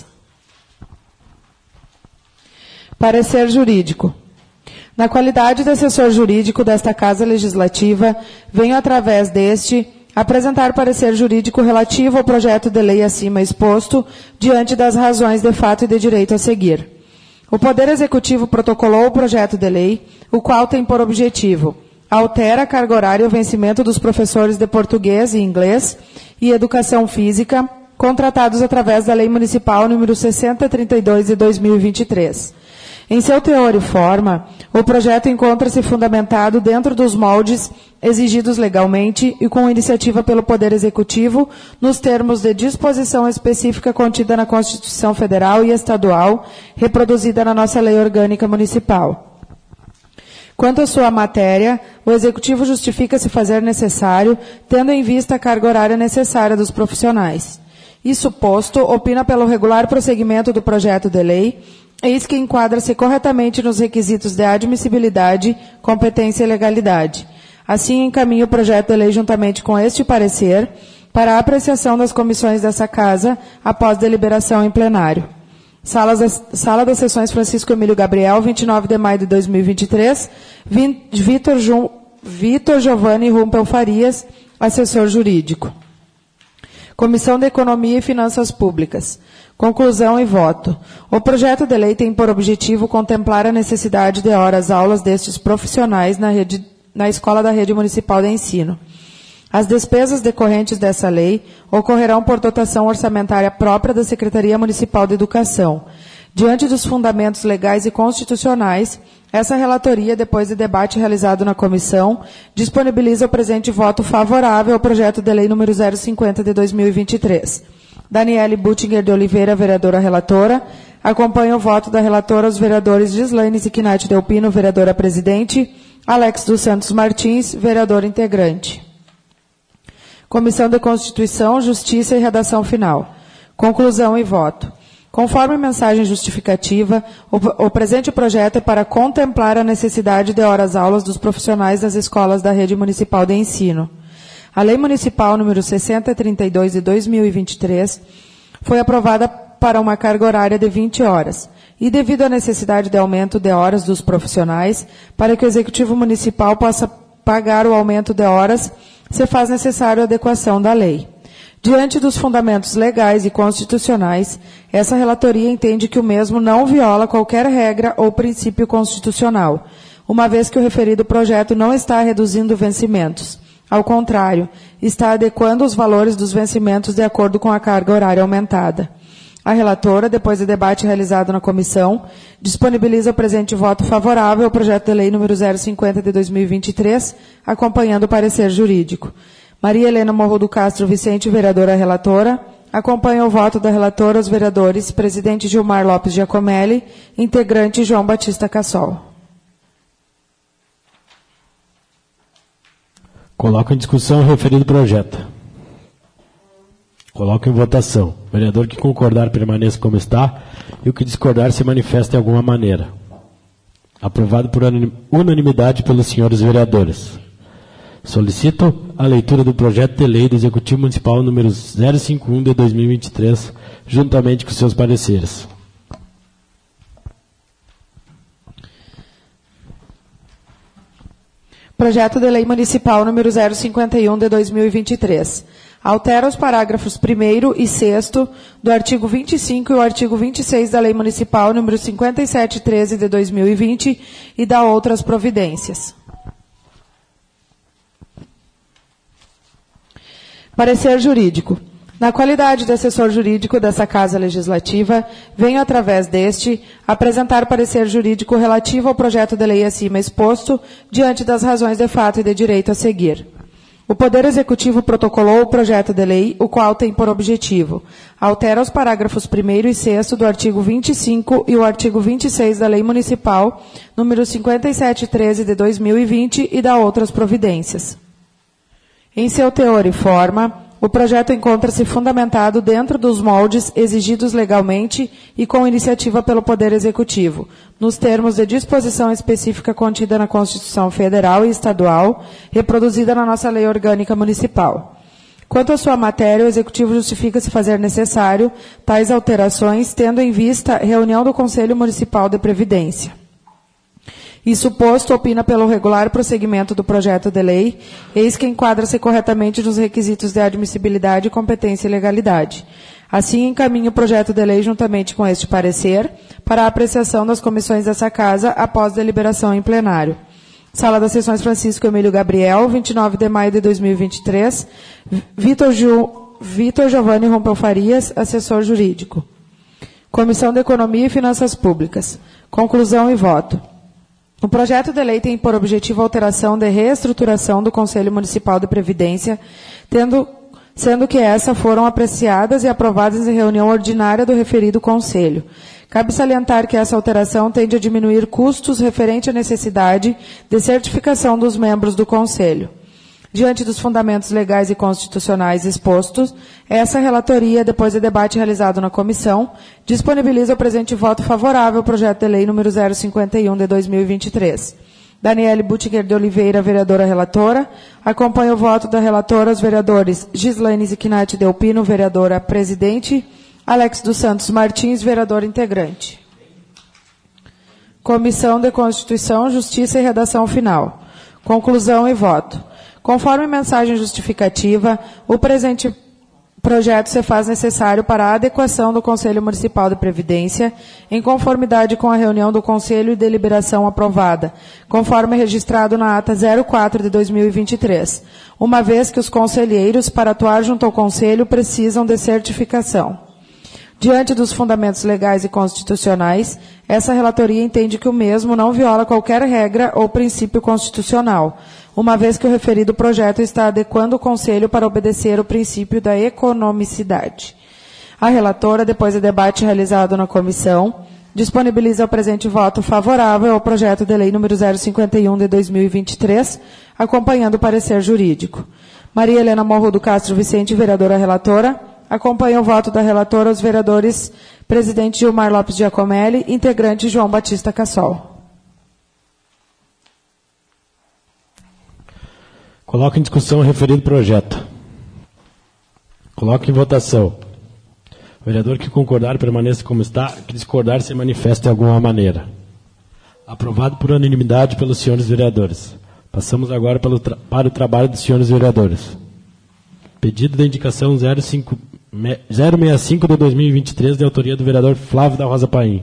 Parecer jurídico. Na qualidade de assessor jurídico desta Casa Legislativa, venho através deste apresentar parecer jurídico relativo ao projeto de lei acima exposto, diante das razões de fato e de direito a seguir. O Poder Executivo protocolou o projeto de lei, o qual tem por objetivo: altera a carga horária e o vencimento dos professores de português e inglês e educação física, contratados através da Lei Municipal número 6032 de 2023. Em seu teor e forma, o projeto encontra-se fundamentado dentro dos moldes exigidos legalmente e com iniciativa pelo Poder Executivo, nos termos de disposição específica contida na Constituição Federal e Estadual, reproduzida na nossa Lei Orgânica Municipal. Quanto à sua matéria, o Executivo justifica se fazer necessário, tendo em vista a carga horária necessária dos profissionais. Isso posto, opina pelo regular prosseguimento do projeto de lei, eis que enquadra-se corretamente nos requisitos de admissibilidade, competência e legalidade. Assim, encaminho o projeto de lei juntamente com este parecer para a apreciação das comissões dessa Casa após deliberação em plenário. Sala das Sessões Francisco Emílio Gabriel, 29 de maio de 2023, Vitor Giovanni Rumpel Farias, assessor jurídico. Comissão de Economia e Finanças Públicas. Conclusão e voto. O projeto de lei tem por objetivo contemplar a necessidade de horas-aulas destes profissionais na escola da Rede Municipal de Ensino. As despesas decorrentes dessa lei ocorrerão por dotação orçamentária própria da Secretaria Municipal de Educação. Diante dos fundamentos legais e constitucionais, essa relatoria, depois de debate realizado na comissão, disponibiliza o presente voto favorável ao projeto de lei número 050 de 2023. Daniele Buttinger de Oliveira, vereadora relatora. Acompanha o voto da relatora os vereadores Gislaine Ziquinati Delpino, vereadora presidente, Alex dos Santos Martins, vereador integrante. Comissão de Constituição, Justiça e Redação Final. Conclusão e voto. Conforme mensagem justificativa, o presente projeto é para contemplar a necessidade de horas-aulas dos profissionais das escolas da Rede Municipal de Ensino. A Lei Municipal número 6032 de 2023 foi aprovada para uma carga horária de 20 horas. E devido à necessidade de aumento de horas dos profissionais, para que o Executivo Municipal possa pagar o aumento de horas, se faz necessário a adequação da lei. Diante dos fundamentos legais e constitucionais, essa relatoria entende que o mesmo não viola qualquer regra ou princípio constitucional, uma vez que o referido projeto não está reduzindo vencimentos. Ao contrário, está adequando os valores dos vencimentos de acordo com a carga horária aumentada. A relatora, depois do debate realizado na comissão, disponibiliza o presente voto favorável ao projeto de lei número 050 de 2023, acompanhando o parecer jurídico. Maria Helena Morro do Castro Vicente, vereadora relatora. Acompanha o voto da relatora os vereadores presidente Gilmar Lopes Giacomelli, integrante João Batista Cassol. Coloco em discussão o referido projeto. Coloco em votação. O vereador que concordar permaneça como está e o que discordar se manifesta de alguma maneira. Aprovado por unanimidade pelos senhores vereadores. Solicito a leitura do projeto de lei do Executivo Municipal número 051 de 2023, juntamente com seus pareceres. Projeto de lei municipal número 051 de 2023. Altera os parágrafos 1º e 6º do artigo 25 e o artigo 26 da Lei Municipal número 5713 de 2020 e dá outras providências. Parecer jurídico. Na qualidade de assessor jurídico dessa Casa Legislativa, venho, através deste, apresentar parecer jurídico relativo ao projeto de lei acima exposto, diante das razões de fato e de direito a seguir. O Poder Executivo protocolou o projeto de lei, o qual tem por objetivo: altera os parágrafos 1º e 6º do artigo 25 e o artigo 26 da Lei Municipal, número 5713 de 2020 e dá outras providências. Em seu teor e forma, o projeto encontra-se fundamentado dentro dos moldes exigidos legalmente e com iniciativa pelo Poder Executivo, nos termos de disposição específica contida na Constituição Federal e Estadual, reproduzida na nossa Lei Orgânica Municipal. Quanto à sua matéria, o Executivo justifica-se fazer necessário tais alterações, tendo em vista a reunião do Conselho Municipal de Previdência. Isso posto, opina pelo regular prosseguimento do projeto de lei, eis que enquadra-se corretamente nos requisitos de admissibilidade, competência e legalidade. Assim, encaminho o projeto de lei juntamente com este parecer para a apreciação das comissões dessa Casa após deliberação em plenário. Sala das Sessões Francisco Emílio Gabriel, 29 de maio de 2023. Vitor Giovanni Rompeu Farias, assessor jurídico. Comissão de Economia e Finanças Públicas. Conclusão e voto. O projeto de lei tem por objetivo a alteração de reestruturação do Conselho Municipal de Previdência, sendo que essas foram apreciadas e aprovadas em reunião ordinária do referido Conselho. Cabe salientar que essa alteração tende a diminuir custos referente à necessidade de certificação dos membros do Conselho. Diante dos fundamentos legais e constitucionais expostos, essa relatoria, depois do debate realizado na comissão, disponibiliza o presente voto favorável ao projeto de lei número 051 de 2023. Daniele Butiger de Oliveira, vereadora relatora. Acompanha o voto da relatora os vereadores Gislaine Zichinati Delpino, vereadora presidente, Alex dos Santos Martins, vereador integrante. Comissão de Constituição, Justiça e Redação Final. Conclusão e voto. Conforme mensagem justificativa, o presente projeto se faz necessário para a adequação do Conselho Municipal de Previdência, em conformidade com a reunião do Conselho e deliberação aprovada, conforme registrado na ata 04 de 2023, uma vez que os conselheiros, para atuar junto ao Conselho, precisam de certificação. Diante dos fundamentos legais e constitucionais, essa relatoria entende que o mesmo não viola qualquer regra ou princípio constitucional, uma vez que o referido projeto está adequando o Conselho para obedecer o princípio da economicidade. A relatora, depois do debate realizado na comissão, disponibiliza o presente voto favorável ao projeto de lei número 051 de 2023, acompanhando o parecer jurídico. Maria Helena Morro do Castro Vicente, vereadora relatora. Acompanha o voto da relatora os vereadores presidente Gilmar Lopes Giacomelli, integrante João Batista Cassol. Coloco em discussão o referido projeto. Coloco em votação. O vereador que concordar permaneça como está, que discordar se manifeste de alguma maneira. Aprovado por unanimidade pelos senhores vereadores. Passamos agora para o trabalho dos senhores vereadores. Pedido da indicação 065 de 2023, de autoria do vereador Flávio da Rosa Paim.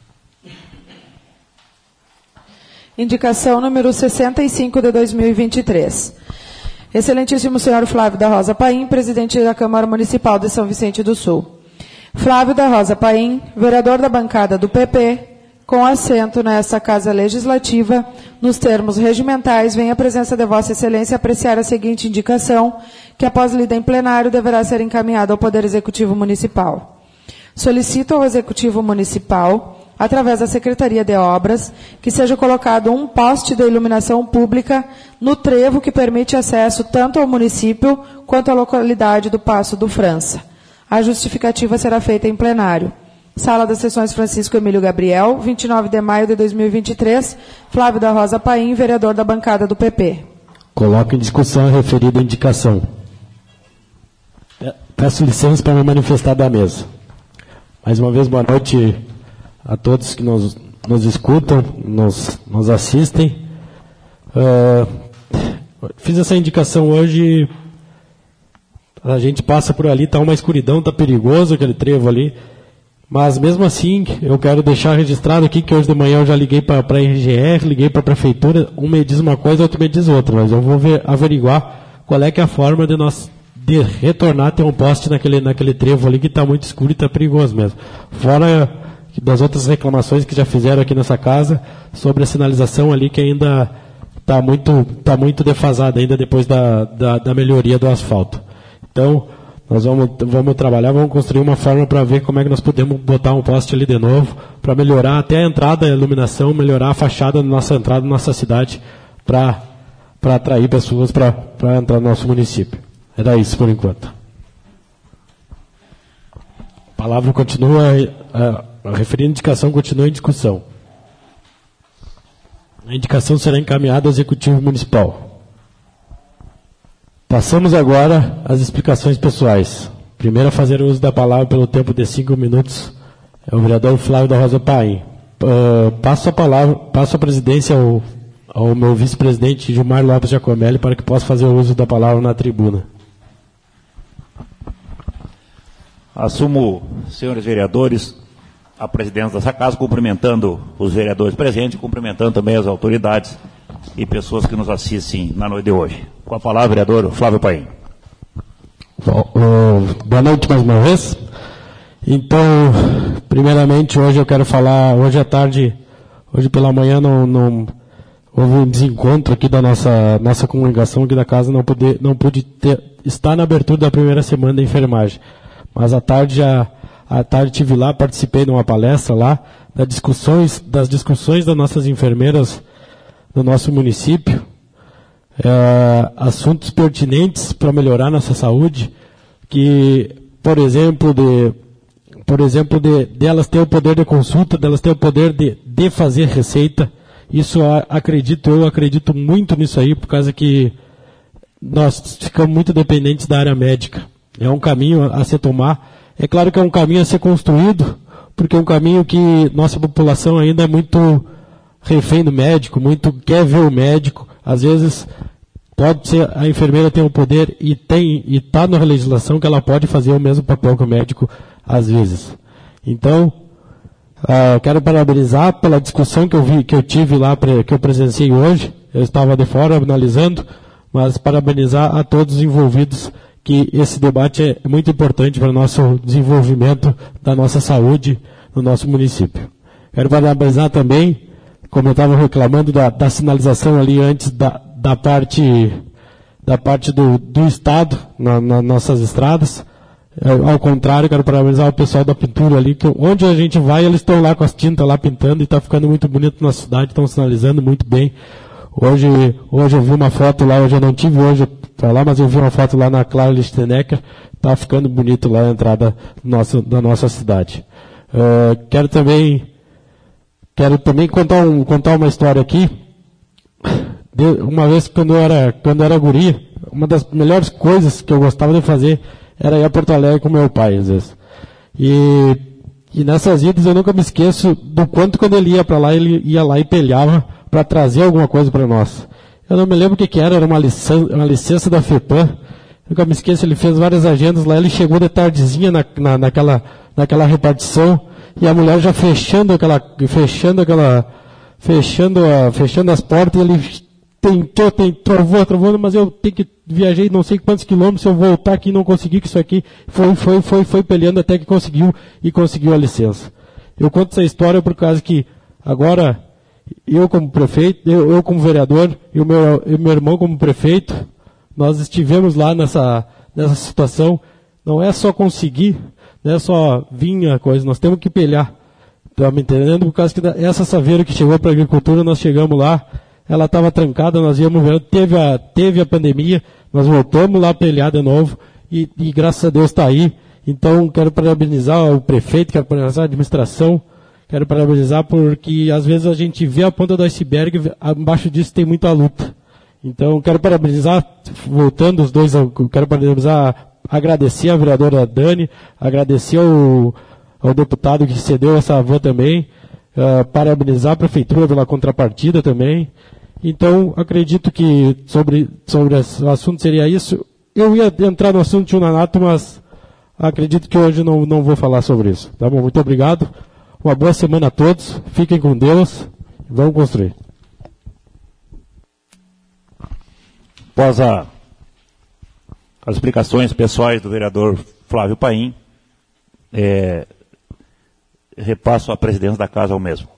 Indicação número 65 de 2023. Excelentíssimo senhor Flávio da Rosa Paim, presidente da Câmara Municipal de São Vicente do Sul. Flávio da Rosa Paim, vereador da bancada do PP, com assento nesta Casa Legislativa, nos termos regimentais, vem a presença de Vossa Excelência apreciar a seguinte indicação, que após lida em plenário deverá ser encaminhada ao Poder Executivo Municipal. Solicito ao Executivo Municipal, através da Secretaria de Obras, que seja colocado um poste de iluminação pública no trevo que permite acesso tanto ao município quanto à localidade do Passo do França. A justificativa será feita em plenário. Sala das Sessões Francisco Emílio Gabriel, 29 de maio de 2023, Flávio da Rosa Paim, vereador da bancada do PP. Coloco em discussão a referida indicação. Peço licença para me manifestar da mesa. Mais uma vez, boa noite a todos que nos escutam, nos assistem. Fiz essa indicação hoje, a gente passa por ali, está uma escuridão, está perigoso aquele trevo ali, mas mesmo assim eu quero deixar registrado aqui que hoje de manhã eu já liguei para a RGR, liguei para a Prefeitura, um me diz uma coisa, outro me diz outra, mas eu vou averiguar qual é que é a forma de retornar a ter um poste naquele trevo ali que está muito escuro e está perigoso mesmo. Fora das outras reclamações que já fizeram aqui nessa casa sobre a sinalização ali que ainda está muito defasada ainda depois da melhoria do asfalto. Então, nós vamos trabalhar, vamos construir uma forma para ver como é que nós podemos botar um poste ali de novo, para melhorar até a entrada, a iluminação, melhorar a fachada da nossa entrada, da nossa cidade, para atrair pessoas para entrar no nosso município. Era isso por enquanto. A palavra continua, a referida indicação continua em discussão. A indicação será encaminhada ao Executivo Municipal. Passamos agora às explicações pessoais. Primeiro a fazer uso da palavra pelo tempo de 5 minutos é o vereador Flávio da Rosa Paim. Passo a presidência ao meu vice-presidente Gilmar Lopes Giacomelli para que possa fazer uso da palavra na tribuna. Assumo, senhores vereadores, a presidência dessa casa, cumprimentando os vereadores presentes, cumprimentando também as autoridades e pessoas que nos assistem na noite de hoje. Com a palavra, vereador Flávio Paim. Boa noite mais uma vez. Então, primeiramente, hoje eu quero falar, hoje à tarde, hoje pela manhã não houve um desencontro aqui da nossa congregação aqui da casa, não pude estar na abertura da primeira semana da enfermagem. Mas à tarde estive lá, participei de uma palestra lá, das discussões das nossas enfermeiras do nosso município, assuntos pertinentes para melhorar nossa saúde, que, por exemplo, de elas ter o poder de consulta, delas ter o poder de fazer receita. Isso eu acredito muito nisso aí, por causa que nós ficamos muito dependentes da área médica. É um caminho a se tomar. É claro que é um caminho a ser construído, porque é um caminho que nossa população ainda é muito refém do médico, muito quer ver o médico. Às vezes, pode ser, a enfermeira tem o poder e está na legislação que ela pode fazer o mesmo papel que o médico, às vezes. Então, quero parabenizar pela discussão que eu tive lá, que eu presenciei hoje. Eu estava de fora analisando, mas parabenizar a todos os envolvidos, que esse debate é muito importante para o nosso desenvolvimento da nossa saúde no nosso município. Quero parabenizar também, como eu estava reclamando da sinalização ali antes da parte do Estado nas nossas estradas. Ao contrário, quero parabenizar o pessoal da pintura ali, que onde a gente vai, eles estão lá com as tintas lá pintando e está ficando muito bonito na cidade, estão sinalizando muito bem. Hoje eu vi uma foto lá, hoje eu não tive hoje para lá, mas eu vi uma foto lá na Clara Lichtenegger, tá ficando bonito lá a entrada da nossa cidade. Quero também contar uma história aqui. Uma vez quando eu era guri, uma das melhores coisas que eu gostava de fazer era ir a Porto Alegre com meu pai, às vezes. E nessas idas eu nunca me esqueço do quanto quando ele ia para lá, ele ia lá e pelhava para trazer alguma coisa para nós. Eu não me lembro o que era uma licença da FEPAM. Nunca me esqueço, ele fez várias agendas lá, ele chegou de tardezinha naquela repartição, e a mulher já fechando as portas, e ele trovou, mas eu viajei não sei quantos quilômetros, se eu voltar aqui não consegui, que isso aqui foi peleando até que conseguiu a licença. Eu conto essa história por causa que agora, eu como prefeito, eu como vereador, e o meu irmão como prefeito, nós estivemos lá nessa situação. Não é só conseguir, não é só vir a coisa, nós temos que pelhar. Tá me entendendo? Por causa que essa saveira que chegou para a agricultura, nós chegamos lá, ela estava trancada, nós íamos ver, teve a pandemia, nós voltamos lá a pelhar de novo, e graças a Deus está aí. Então, quero parabenizar o prefeito, quero parabenizar a administração, quero parabenizar porque às vezes a gente vê a ponta do iceberg, abaixo disso tem muita luta. Então, quero parabenizar, voltando os dois, quero parabenizar, agradecer a vereadora Dani, agradecer ao deputado que cedeu essa van também, parabenizar a prefeitura pela contrapartida também. Então, acredito que sobre o assunto seria isso. Eu ia entrar no assunto de Unanato, mas acredito que hoje não vou falar sobre isso. Tá bom? Muito obrigado. Uma boa semana a todos. Fiquem com Deus. Vamos construir. Após as explicações pessoais do vereador Flávio Paim, repasso a presidência da casa ao mesmo.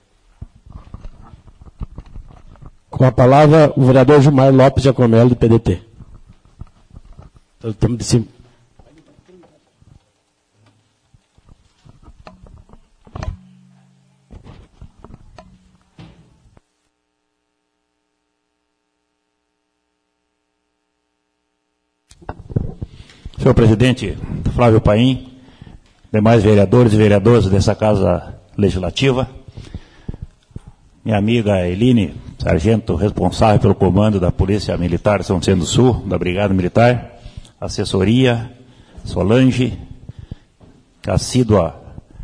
Com a palavra, o vereador Gilmar Lopes Giacomello, do PDT. Estamos de cima. Senhor presidente Flávio Paim, demais vereadores e vereadoras dessa casa legislativa, minha amiga Eline, sargento responsável pelo comando da Polícia Militar de São Vicente do Sul, da Brigada Militar, assessoria, Solange, assídua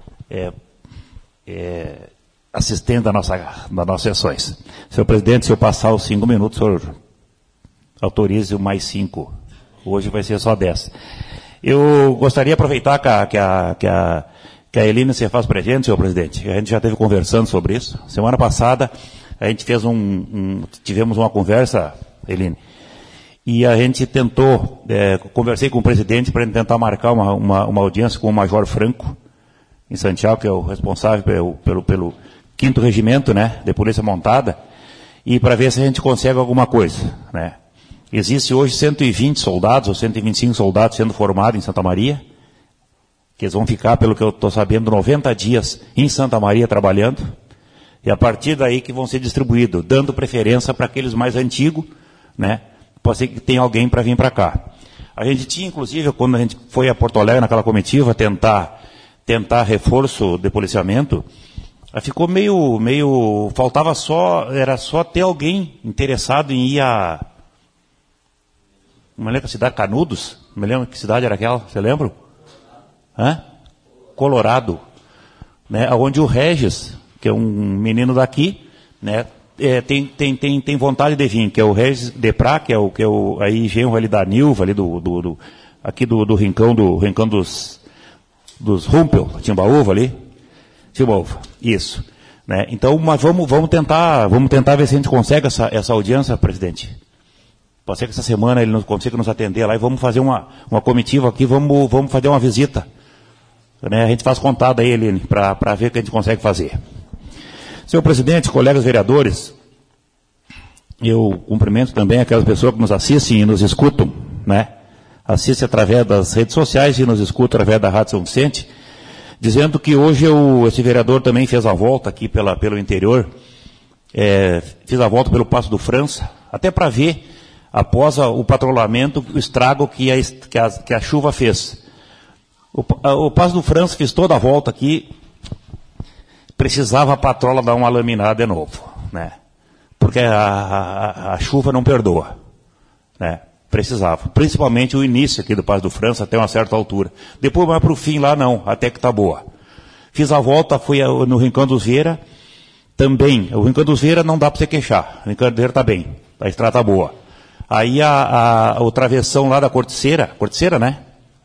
assistente das nossas sessões. Senhor presidente, se eu passar os 5 minutos, o senhor autorize o mais 5. Hoje vai ser só 10. Eu gostaria de aproveitar que a Eline se faz presente, senhor presidente. A gente já esteve conversando sobre isso. Semana passada, a gente fez tivemos uma conversa, Eline, e a gente tentou, conversei com o presidente para tentar marcar uma audiência com o Major Franco, em Santiago, que é o responsável pelo 5º Regimento, né, de Polícia Montada, e para ver se a gente consegue alguma coisa, né. Existe hoje 120 soldados, ou 125 soldados sendo formados em Santa Maria, que eles vão ficar, pelo que eu estou sabendo, 90 dias em Santa Maria trabalhando, e a partir daí que vão ser distribuídos, dando preferência para aqueles mais antigos, né? Pode ser que tenha alguém para vir para cá. A gente tinha, inclusive, quando a gente foi a Porto Alegre naquela comitiva, tentar reforço de policiamento, ficou meio, faltava era só ter alguém interessado em ir a... Não me lembro a cidade, Canudos? Não me lembro que cidade era aquela, você lembra? Colorado, né? Onde o Regis, que é um menino daqui, né? Tem vontade de vir, que é o Regis Deprá, que é o aí genro ali da Nilva, ali aqui do rincão dos Rumpel, Timbaúva ali. Timbaúva, isso. Né? Então, mas vamos tentar ver se a gente consegue essa audiência, presidente. Pode ser que essa semana ele consiga nos atender lá e vamos fazer uma comitiva aqui, vamos fazer uma visita. Né? A gente faz contato aí, Eline, para ver o que a gente consegue fazer. Senhor presidente, colegas vereadores, eu cumprimento também aquelas pessoas que nos assistem e nos escutam, né? Assistem através das redes sociais e nos escutam através da Rádio São Vicente, dizendo que hoje esse vereador também fez a volta aqui pelo interior fiz a volta pelo Passo do França, até para ver, após o patrulhamento, o estrago que a chuva fez. O Passo do França, fiz toda a volta aqui, precisava a patrola dar uma laminada de novo, né? Porque a chuva não perdoa, né? Precisava, principalmente o início aqui do Passo do França, até uma certa altura. Depois, mais para o fim lá, não, até que está boa. Fiz a volta, fui no Rincão dos Vieira, também. O Rincão dos Vieira não dá para você queixar, o Rincão dos Vieira está bem, a estrada está boa. Aí o travessão lá da Corticeira, né?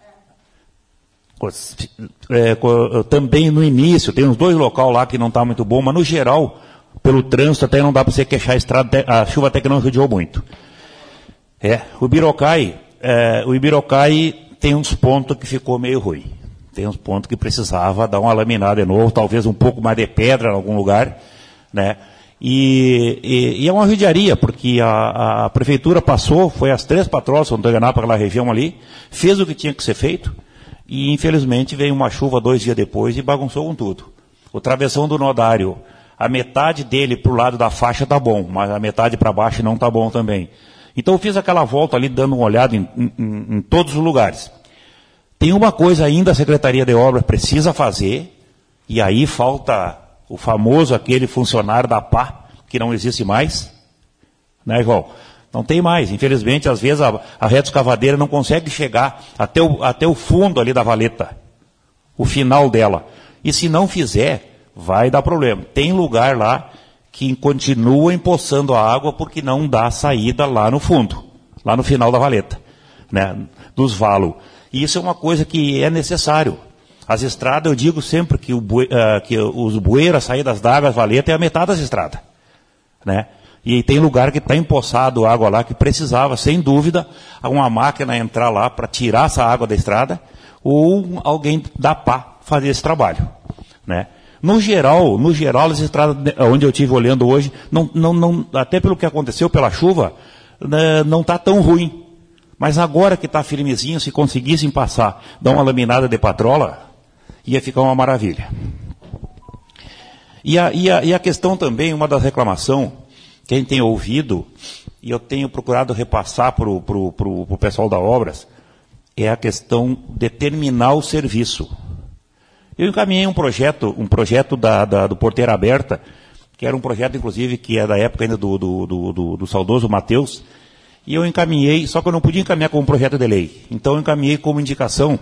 Também no início, tem uns 2 locais lá que não está muito bom, mas no geral, pelo trânsito, até não dá para você queixar a estrada, a chuva até que não judiou muito. O Ibirocai tem uns pontos que ficou meio ruim. Tem uns pontos que precisava dar uma laminada de novo, talvez um pouco mais de pedra em algum lugar, né? E é uma judiaria, porque a prefeitura passou, foi as 3 patrolas, se não estou enganado, para aquela região ali, fez o que tinha que ser feito, e infelizmente veio uma chuva 2 dias depois e bagunçou com tudo. O travessão do Nodário, a metade dele para o lado da faixa está bom, mas a metade para baixo não está bom também. Então eu fiz aquela volta ali, dando uma olhada em todos os lugares. Tem uma coisa ainda a Secretaria de Obras precisa fazer, e aí falta o famoso aquele funcionário da PA, que não existe mais, né, João? Não tem mais. Infelizmente, às vezes a reta escavadeira não consegue chegar até o fundo ali da valeta, o final dela. E se não fizer, vai dar problema. Tem lugar lá que continua empoçando a água porque não dá saída lá no fundo, lá no final da valeta, né, dos valos. E isso é uma coisa que é necessário. As estradas, eu digo sempre que os bueiros, as saídas d'água, as valetas, é a metade das estradas, né? E tem lugar que está empoçado água lá, que precisava, sem dúvida, uma máquina entrar lá para tirar essa água da estrada, ou alguém da PA fazer esse trabalho, né? No geral, as estradas onde eu estive olhando hoje, até pelo que aconteceu pela chuva, não está tão ruim. Mas agora que está firmezinho, se conseguissem passar, dar uma laminada de patrola, ia ficar uma maravilha. E a questão também, uma das reclamações que a gente tem ouvido, e eu tenho procurado repassar para o pessoal da Obras, é a questão de terminar o serviço. Eu encaminhei um projeto do Porteira Aberta, que era um projeto, inclusive, que é da época ainda do saudoso Matheus, e eu encaminhei, só que eu não podia encaminhar como projeto de lei. Então eu encaminhei como indicação,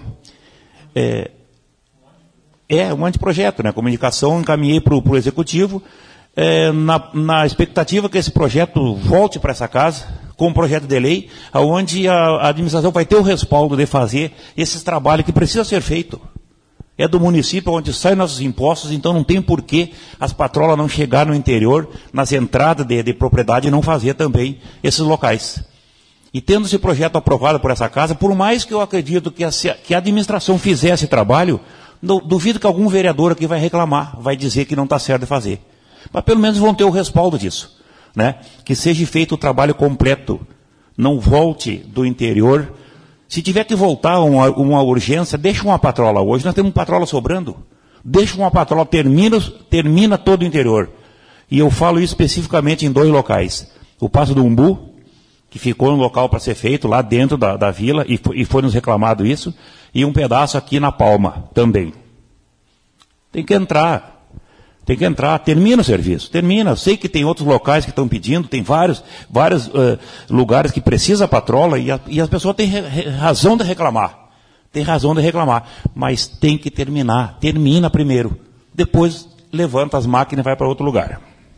um anteprojeto, né? Como indicação, encaminhei para o Executivo, na expectativa que esse projeto volte para essa casa, com um projeto de lei, onde a administração vai ter o respaldo de fazer esses trabalhos que precisa ser feito. É do município onde saem nossos impostos, então não tem porquê as patrolas não chegar no interior, nas entradas de propriedade, e não fazer também esses locais. E tendo esse projeto aprovado por essa casa, por mais que eu acredito que a administração fizesse trabalho, duvido que algum vereador aqui vai reclamar, vai dizer que não está certo de fazer. Mas pelo menos vão ter o respaldo disso, né? Que seja feito o trabalho completo, não volte do interior. Se tiver que voltar uma urgência, deixa uma patrola. Hoje nós temos uma patrola sobrando. Deixa uma patrola, termina todo o interior. E eu falo isso especificamente em 2 locais. O Passo do Umbu, que ficou no local para ser feito, lá dentro da vila, e foi nos reclamado isso, e um pedaço aqui na Palma também. Tem que entrar, termina o serviço, termina. Eu sei que tem outros locais que estão pedindo, tem vários lugares que precisa patrola, e as pessoas têm razão de reclamar. Mas tem que terminar. Termina primeiro. Depois levanta as máquinas e vai para outro lugar.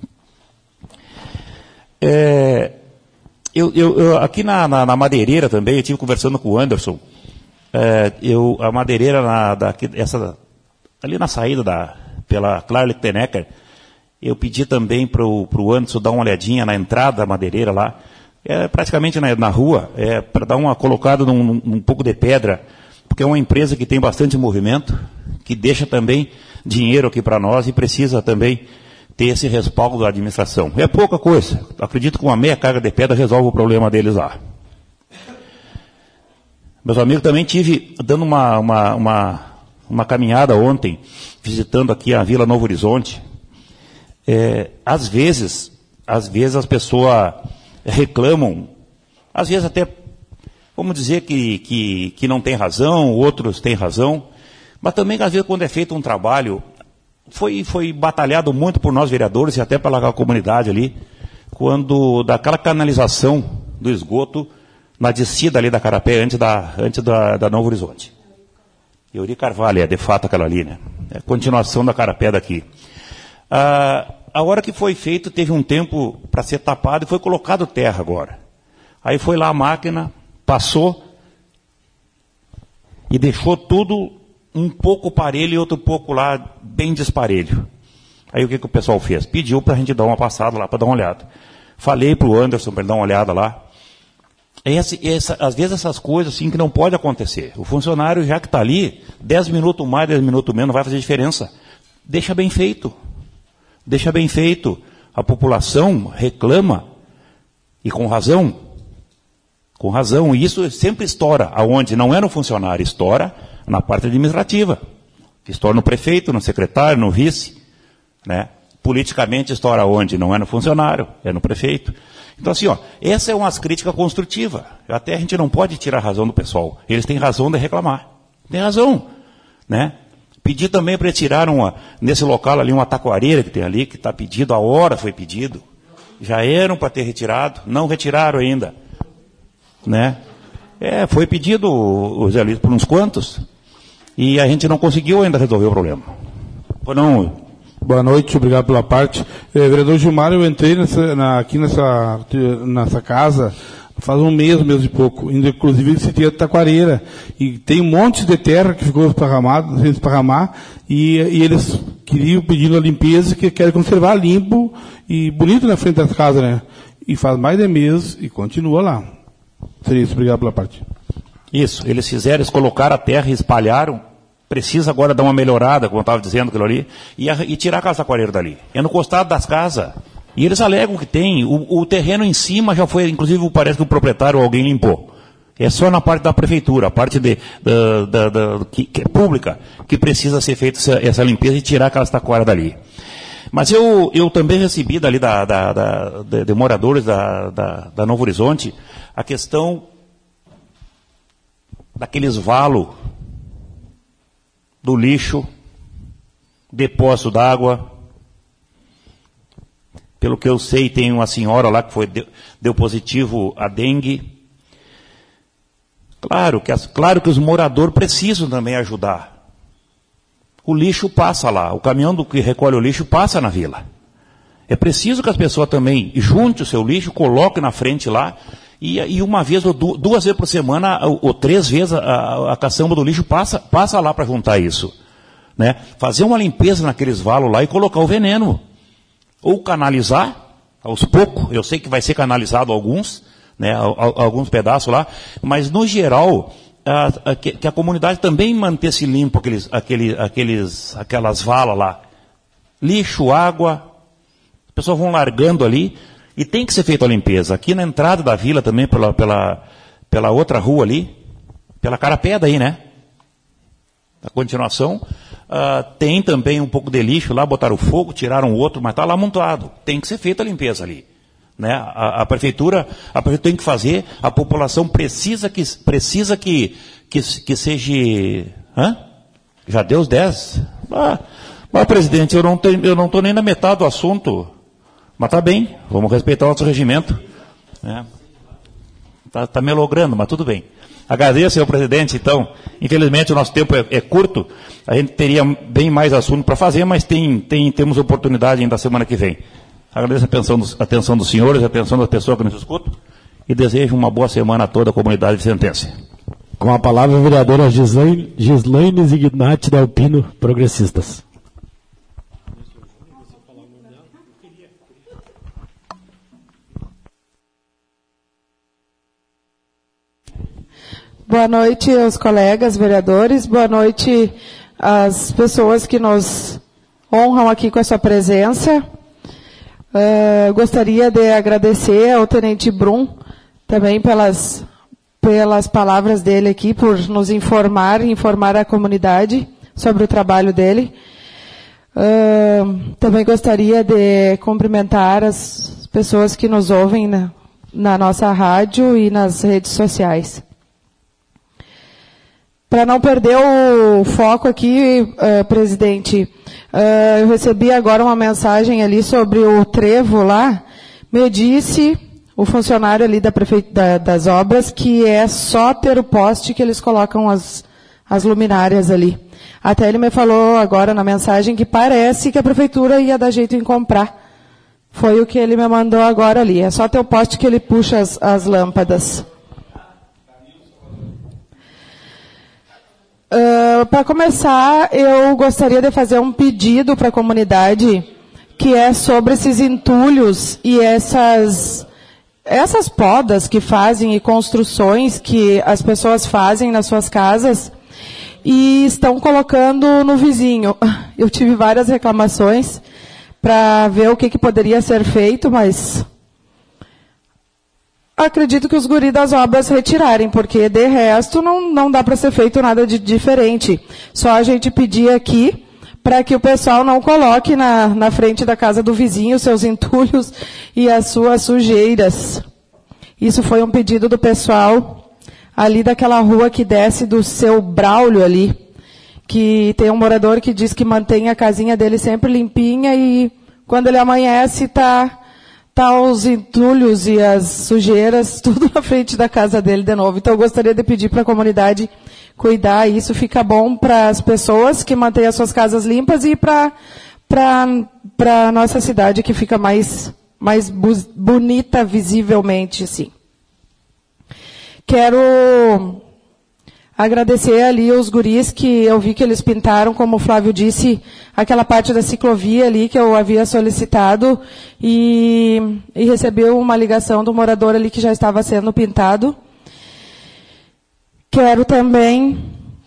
Aqui na madeireira também, eu estive conversando com o Anderson, a madeireira ali na saída pela Clara Lichtenegger, eu pedi também para o Anderson dar uma olhadinha na entrada da madeireira lá, praticamente na rua, para dar uma colocada num pouco de pedra, porque é uma empresa que tem bastante movimento, que deixa também dinheiro aqui para nós e precisa também ter esse respaldo da administração. É pouca coisa. Acredito que uma meia carga de pedra resolve o problema deles lá. Meus amigos, também tive dando uma caminhada ontem, visitando aqui a Vila Novo Horizonte. Às vezes, às vezes as pessoas reclamam, às vezes até, vamos dizer que não tem razão, outros têm razão, mas também às vezes quando é feito um trabalho, foi batalhado muito por nós vereadores e até pela comunidade ali, quando daquela canalização do esgoto na descida ali da Carapé, antes da Novo Horizonte. Euri Carvalho, é de fato aquela ali, né? É a continuação da Carapé daqui. A hora que foi feito, teve um tempo para ser tapado e foi colocado terra agora. Aí foi lá a máquina, passou e deixou tudo um pouco parelho e outro pouco lá bem desparelho. Aí o que o pessoal fez? Pediu para a gente dar uma passada lá, para dar uma olhada. Falei para o Anderson para ele dar uma olhada lá. Às vezes essas coisas assim que não pode acontecer. O funcionário, já que está ali, 10 minutos mais, 10 minutos menos, não vai fazer diferença. Deixa bem feito. Deixa bem feito. A população reclama, e com razão. Com razão. E isso sempre estoura. Aonde não é no funcionário, estoura na parte administrativa. Estoura no prefeito, no secretário, no vice. Né? Politicamente estoura onde? Não é no funcionário, é no prefeito. Então, assim, essa é uma críticas construtivas. Até a gente não pode tirar a razão do pessoal. Eles têm razão de reclamar. Tem razão. Né? Pedir também para tirar nesse local ali uma taquareira que tem ali, que está pedido, a hora foi pedido. Já eram para ter retirado, não retiraram ainda. Né? Foi pedido, Zé Luiz, por uns quantos, e a gente não conseguiu ainda resolver o problema. Não. Boa noite, obrigado pela parte. Vereador Gilmar, eu entrei aqui nessa casa faz um mês e pouco, inclusive citei a taquareira, e tem um monte de terra que ficou sem esparramar, e eles queriam pedir a limpeza, que querem conservar limpo e bonito na frente das casas, né? E faz mais de mês e continua lá. Seria isso, obrigado pela parte. Isso, eles colocaram a terra e espalharam. Precisa agora dar uma melhorada, como eu estava dizendo, aquilo ali, e tirar a casa taquareira dali. É no costado das casas. E eles alegam que tem. O terreno em cima já foi, inclusive, parece que o proprietário ou alguém limpou. É só na parte da prefeitura, a parte que é pública, que precisa ser feita essa limpeza e tirar aquelas taquaras dali. Mas eu também recebi dali de moradores da Novo Horizonte a questão daqueles valos do lixo, depósito d'água. Pelo que eu sei, tem uma senhora lá que deu positivo a dengue. Claro que os moradores precisam também ajudar. O lixo passa lá, o caminhão que recolhe o lixo passa na vila. É preciso que as pessoas também juntem o seu lixo, coloquem na frente lá, e uma vez ou duas vezes por semana, ou 3 vezes, a caçamba do lixo passa lá para juntar isso. Né? Fazer uma limpeza naqueles valos lá e colocar o veneno. Ou canalizar, aos poucos, eu sei que vai ser canalizado alguns, né, alguns pedaços lá, mas no geral, que a comunidade também mantesse limpo aquelas valas lá. Lixo, água, as pessoas vão largando ali, e tem que ser feita a limpeza. Aqui na entrada da vila também, pela outra rua ali, pela Carapé daí, né? A continuação, tem também um pouco de lixo lá, botaram fogo, tiraram o outro, mas está lá amontoado. Tem que ser feita a limpeza ali. Né? A prefeitura tem que fazer, a população precisa que seja... Hã? Já deu os 10? Mas, presidente, eu não estou nem na metade do assunto. Mas está bem, vamos respeitar o nosso regimento. Está me logrando, mas tudo bem. Agradeço, senhor presidente, então. Infelizmente o nosso tempo é curto, a gente teria bem mais assunto para fazer, mas temos oportunidade ainda semana que vem. Agradeço a atenção dos senhores, a atenção das pessoas que nos escutam, e desejo uma boa semana a toda a comunidade vicentense. Com a palavra a vereadora Gislaine Zignati da Alpino, Progressistas. Boa noite aos colegas vereadores, boa noite às pessoas que nos honram aqui com a sua presença. Gostaria de agradecer ao Tenente Brum também pelas palavras dele aqui, por nos informar a comunidade sobre o trabalho dele. Também gostaria de cumprimentar as pessoas que nos ouvem na nossa rádio e nas redes sociais. Para não perder o foco aqui, presidente, eu recebi agora uma mensagem ali sobre o trevo lá. Me disse o funcionário ali das obras que é só ter o poste que eles colocam as luminárias ali. Até ele me falou agora na mensagem que parece que a prefeitura ia dar jeito em comprar. Foi o que ele me mandou agora ali. É só ter o poste que ele puxa as lâmpadas. Para começar, eu gostaria de fazer um pedido para a comunidade, que é sobre esses entulhos e essas podas que fazem e construções que as pessoas fazem nas suas casas e estão colocando no vizinho. Eu tive várias reclamações para ver o que poderia ser feito, mas acredito que os guris das obras retirarem, porque de resto não dá para ser feito nada de diferente. Só a gente pedir aqui para que o pessoal não coloque na frente da casa do vizinho seus entulhos e as suas sujeiras. Isso foi um pedido do pessoal ali daquela rua que desce do seu Braulio ali, que tem um morador que diz que mantém a casinha dele sempre limpinha e quando ele amanhece tá os entulhos e as sujeiras tudo na frente da casa dele de novo. Então eu gostaria de pedir para a comunidade cuidar. Isso fica bom para as pessoas que mantêm as suas casas limpas e para a nossa cidade que fica mais bonita visivelmente, assim. Quero agradecer ali os guris que eu vi que eles pintaram, como o Flávio disse, aquela parte da ciclovia ali que eu havia solicitado e recebeu uma ligação do morador ali que já estava sendo pintado. Quero também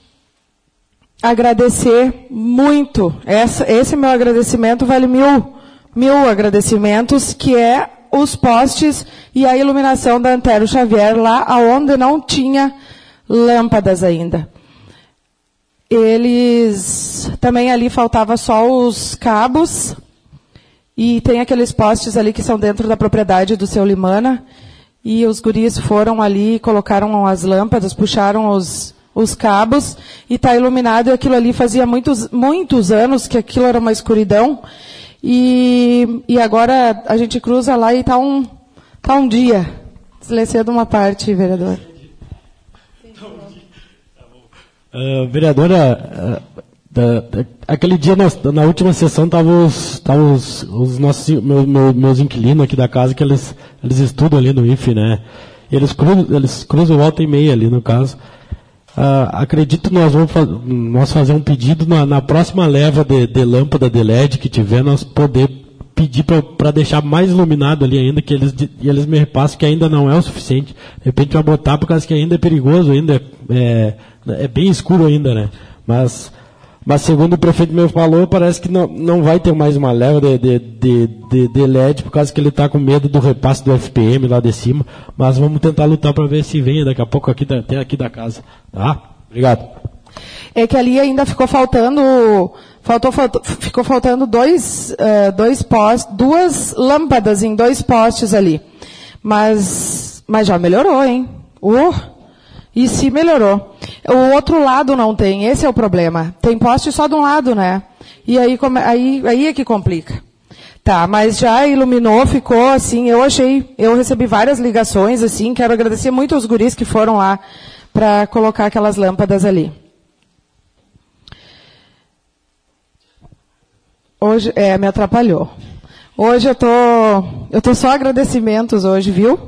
agradecer muito, esse meu agradecimento vale mil agradecimentos, que é os postes e a iluminação da Antero Xavier, lá onde não tinha lâmpadas ainda. Eles, também ali faltava só os cabos, e tem aqueles postes ali que são dentro da propriedade do seu Limana, e os guris foram ali, colocaram as lâmpadas, puxaram os cabos, e está iluminado, e aquilo ali fazia muitos anos que aquilo era uma escuridão, e agora a gente cruza lá e está um dia. Silenciando uma parte, vereador. Vereadora, aquele dia na última sessão estavam os nossos meus inquilinos aqui da casa, que eles estudam ali no IFE, né? Eles cruzam volta e meia ali no caso. Acredito que nós fazer um pedido na próxima leva de lâmpada de LED que tiver, nós poder pedir para deixar mais iluminado ali ainda, que eles me repassam que ainda não é o suficiente. De repente vai botar por causa que ainda é perigoso, ainda é bem escuro ainda, né? Mas segundo o prefeito me falou, parece que não vai ter mais uma leva de LED, por causa que ele está com medo do repasse do FPM lá de cima. Mas vamos tentar lutar para ver se vem daqui a pouco até aqui da casa. Tá? Obrigado. É que ali ainda ficou faltando duas lâmpadas em 2 postes ali. Mas já melhorou, hein? E se melhorou. O outro lado não tem, esse é o problema. Tem poste só de um lado, né? E aí é que complica. Tá, mas já iluminou, ficou assim, eu recebi várias ligações, assim, quero agradecer muito aos guris que foram lá para colocar aquelas lâmpadas ali. Hoje, me atrapalhou. Hoje eu tô só agradecimentos hoje, viu?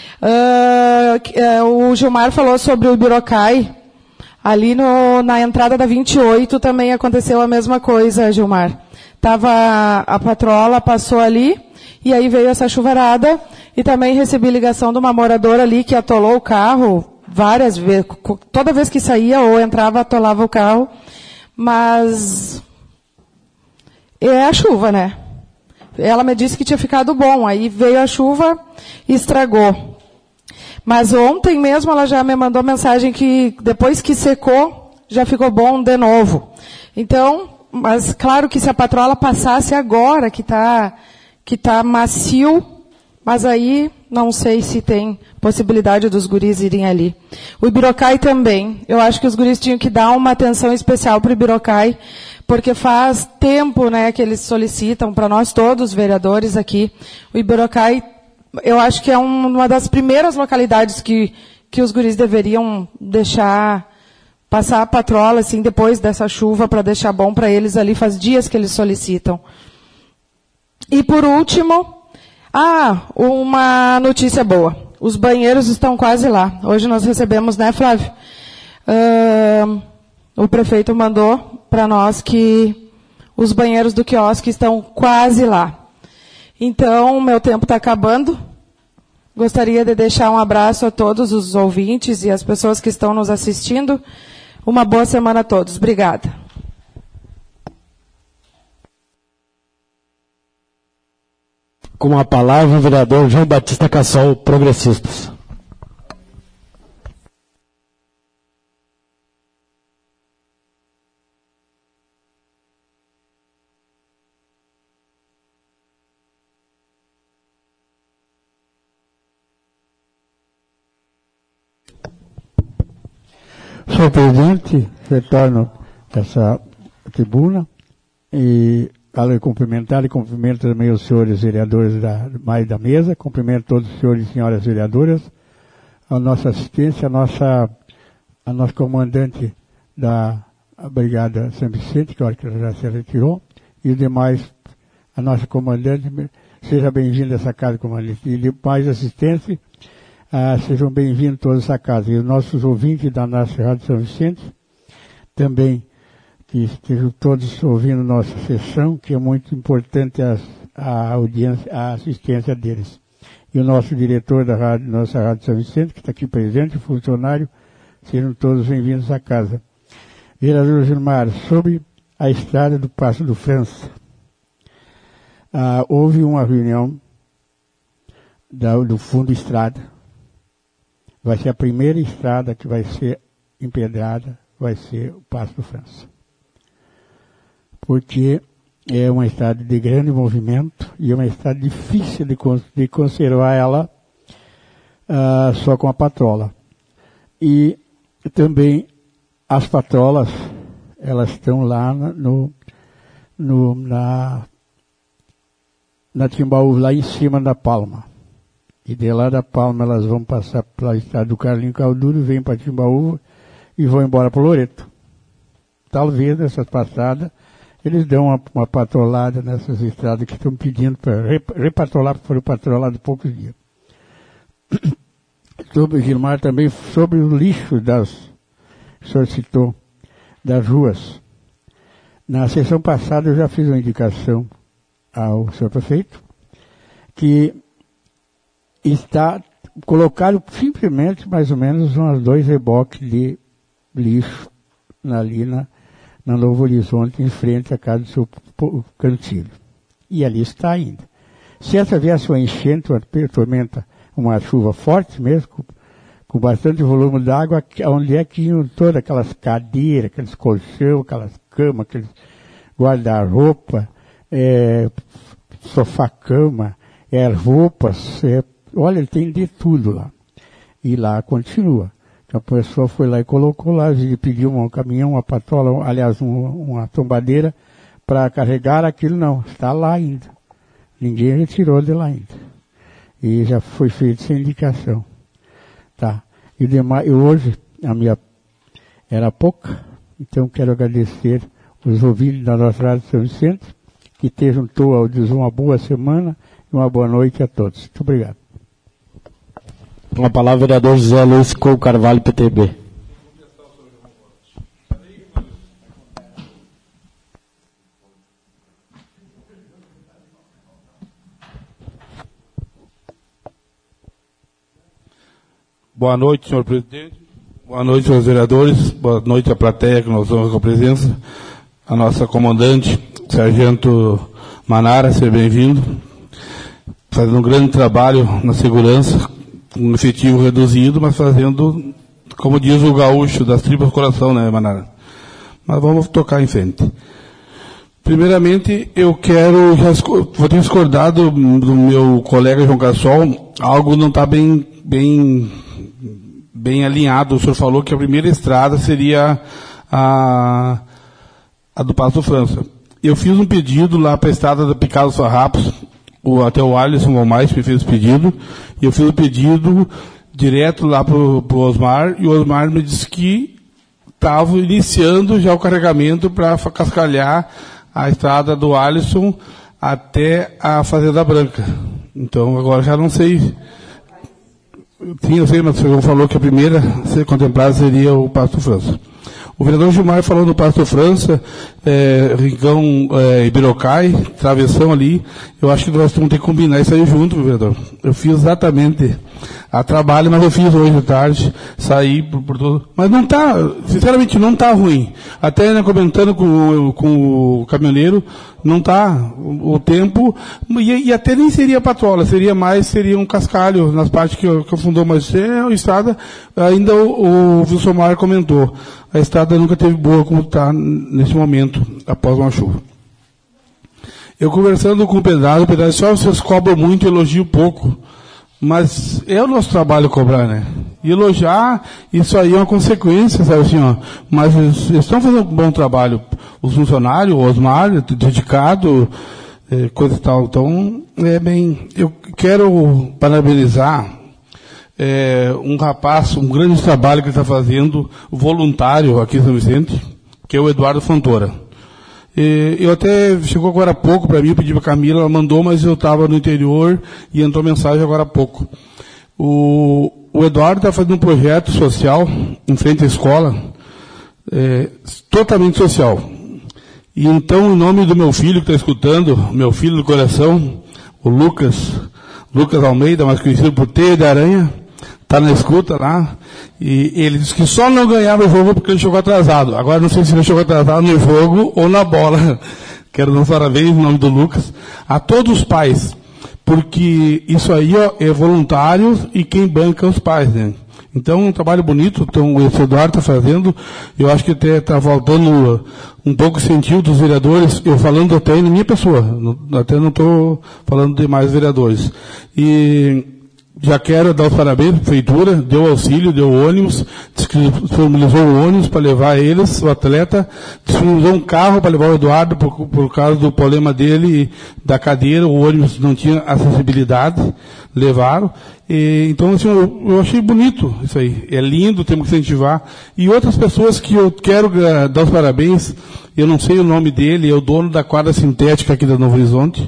O Gilmar falou sobre o Ibirocai. Ali na entrada da 28 também aconteceu a mesma coisa, Gilmar. A patrola passou ali, e aí veio essa chuvarada, e também recebi ligação de uma moradora ali que atolou o carro várias vezes. Toda vez que saía ou entrava, atolava o carro. Mas é a chuva, né? Ela me disse que tinha ficado bom, aí veio a chuva e estragou. Mas ontem mesmo ela já me mandou mensagem que depois que secou, já ficou bom de novo. Então, mas claro que se a patrola passasse agora, que tá macio, mas aí não sei se tem possibilidade dos guris irem ali. O Ibirocai também. Eu acho que os guris tinham que dar uma atenção especial para o Ibirocai, porque faz tempo, né, que eles solicitam para nós todos, vereadores aqui. O Ibirocai, eu acho que é uma das primeiras localidades que os guris deveriam deixar passar a patrola, assim, depois dessa chuva, para deixar bom para eles ali. Faz dias que eles solicitam. E por último, uma notícia boa. Os banheiros estão quase lá. Hoje nós recebemos, né, Flávio? O prefeito mandou para nós que os banheiros do quiosque estão quase lá. Então, meu tempo está acabando. Gostaria de deixar um abraço a todos os ouvintes e as pessoas que estão nos assistindo. Uma boa semana a todos. Obrigada. Com a palavra, o vereador João Batista Cassol, Progressistas. Senhor presidente, retorno essa tribuna e, além de cumprimentar, e cumprimento também os senhores vereadores mais da mesa, cumprimento todos os senhores e senhoras vereadoras, a nossa assistência, a nossa comandante da Brigada São Vicente, que eu acho que ela já se retirou, e os demais, a nossa comandante, seja bem-vindo a essa casa, comandante, e demais assistência, sejam bem-vindos todos a essa casa. E os nossos ouvintes da nossa Rádio São Vicente, também, que estejam todos ouvindo nossa sessão, que é muito importante a audiência, a assistência deles. E o nosso diretor da rádio, nossa Rádio São Vicente, que está aqui presente, o funcionário, sejam todos bem-vindos à casa. Vereador Gilmar, sobre a estrada do Passo do França, houve uma reunião do Fundo Estrada. Vai ser a primeira estrada que vai ser empedrada, vai ser o Passo do França. Porque é uma estrada de grande movimento e é uma estrada difícil de conservar ela só com a patrola. E também as patrolas, elas estão lá na Timbaúva, lá em cima da Palma. E de lá da Palma elas vão passar pela estrada do Carlinho Calduro, vêm para Timbaúva e vão embora para Loreto. Talvez nessas passadas eles dão uma patrolada nessas estradas que estão pedindo para repatrolar, porque foram patroladas há poucos dias. Sobre o Gilmar também, sobre o lixo o senhor citou, das ruas. Na sessão passada eu já fiz uma indicação ao senhor prefeito que está colocado simplesmente mais ou menos uns 2 reboques de lixo ali na Novo Horizonte, em frente à casa do seu cantilho. E ali está ainda. Se essa viesse uma enchente, uma tormenta, uma chuva forte mesmo, com bastante volume d'água, onde é que iam todas aquelas cadeiras, aqueles colchão, aquelas camas, aqueles guarda-roupa, sofá-cama, roupas, olha, tem de tudo lá. E lá continua. A pessoa foi lá e colocou lá, pediu um caminhão, uma patrola, aliás, uma tombadeira para carregar aquilo, não, está lá ainda. Ninguém retirou de lá ainda. E já foi feita essa indicação. Tá. E hoje, a minha era pouca, então quero agradecer os ouvintes da nossa Rádio São Vicente, que estejam todos uma boa semana e uma boa noite a todos. Muito obrigado. Com a palavra, o vereador José Luiz Couto Carvalho, PTB. Boa noite, senhor presidente. Boa noite aos vereadores. Boa noite à plateia que nós vamos com a presença. A nossa comandante, Sargento Manara, seja bem-vindo. Fazendo um grande trabalho na segurança, um efetivo reduzido, mas fazendo, como diz o gaúcho, das tripas do coração, né, Manara? Mas vamos tocar em frente. Primeiramente, eu vou ter discordado do meu colega João Cassol, algo não está bem alinhado. O senhor falou que a primeira estrada seria a do Passo França. Eu fiz um pedido lá para a estrada da Picada dos Farrapos, até o Alisson Valmais me fez o pedido, e eu fiz o pedido direto lá para o Osmar, e o Osmar me disse que estava iniciando já o carregamento para cascalhar a estrada do Alisson até a Fazenda Branca. Então, agora já não sei. Sim, eu sei, mas o senhor falou que a primeira a ser contemplada seria o Passo França. O vereador Gilmar falou no Passo França, Rincão Ibirocai, travessão ali. Eu acho que nós vamos ter que combinar isso aí junto, vereador. Eu fiz exatamente a trabalho, mas eu fiz hoje à tarde, saí por todo. Mas não está, sinceramente, não está ruim. Até comentando com o caminhoneiro, não está o tempo, e até nem seria patrola, seria um cascalho nas partes que afundou, mas a estrada, ainda o Vilsomar comentou, a estrada nunca teve boa como está nesse momento, após uma chuva. Eu conversando com o pedágio só vocês cobram muito e elogiam pouco. Mas é o nosso trabalho cobrar, né? E elogiar, isso aí é uma consequência, sabe assim, ó. Mas eles estão fazendo um bom trabalho. Os funcionários, o Osmar, dedicado, coisa e tal. Então, eu quero parabenizar um rapaz, um grande trabalho que ele está fazendo, voluntário aqui em São Vicente, que é o Eduardo Fontoura. Eu até, chegou agora há pouco para mim, eu pedi para a Camila, ela mandou, mas eu estava no interior e entrou mensagem agora há pouco. O Eduardo está fazendo um projeto social em frente à escola, totalmente social. E então, em nome do meu filho que está escutando, meu filho do coração, o Lucas Almeida, mais conhecido por Teia de Aranha, está na escuta lá, e ele disse que só não ganhava o jogo porque ele chegou atrasado. Agora não sei se ele chegou atrasado no jogo ou na bola. Quero dar parabéns em nome do Lucas a todos os pais, porque isso aí é voluntário e quem banca é os pais, né? Então, um trabalho bonito, então, esse Eduardo está fazendo. Eu acho que até está faltando um pouco o sentido dos vereadores, eu falando até na minha pessoa, até não estou falando de mais vereadores. E já quero dar os parabéns à prefeitura, deu auxílio, deu ônibus, disponibilizou o ônibus para levar eles, o atleta, disponibilizou um carro para levar o Eduardo por causa do problema dele, da cadeira, o ônibus não tinha acessibilidade, levaram. Então, assim, eu achei bonito isso aí, é lindo, temos que incentivar. E outras pessoas que eu quero dar os parabéns, eu não sei o nome dele, é o dono da quadra sintética aqui da Novo Horizonte.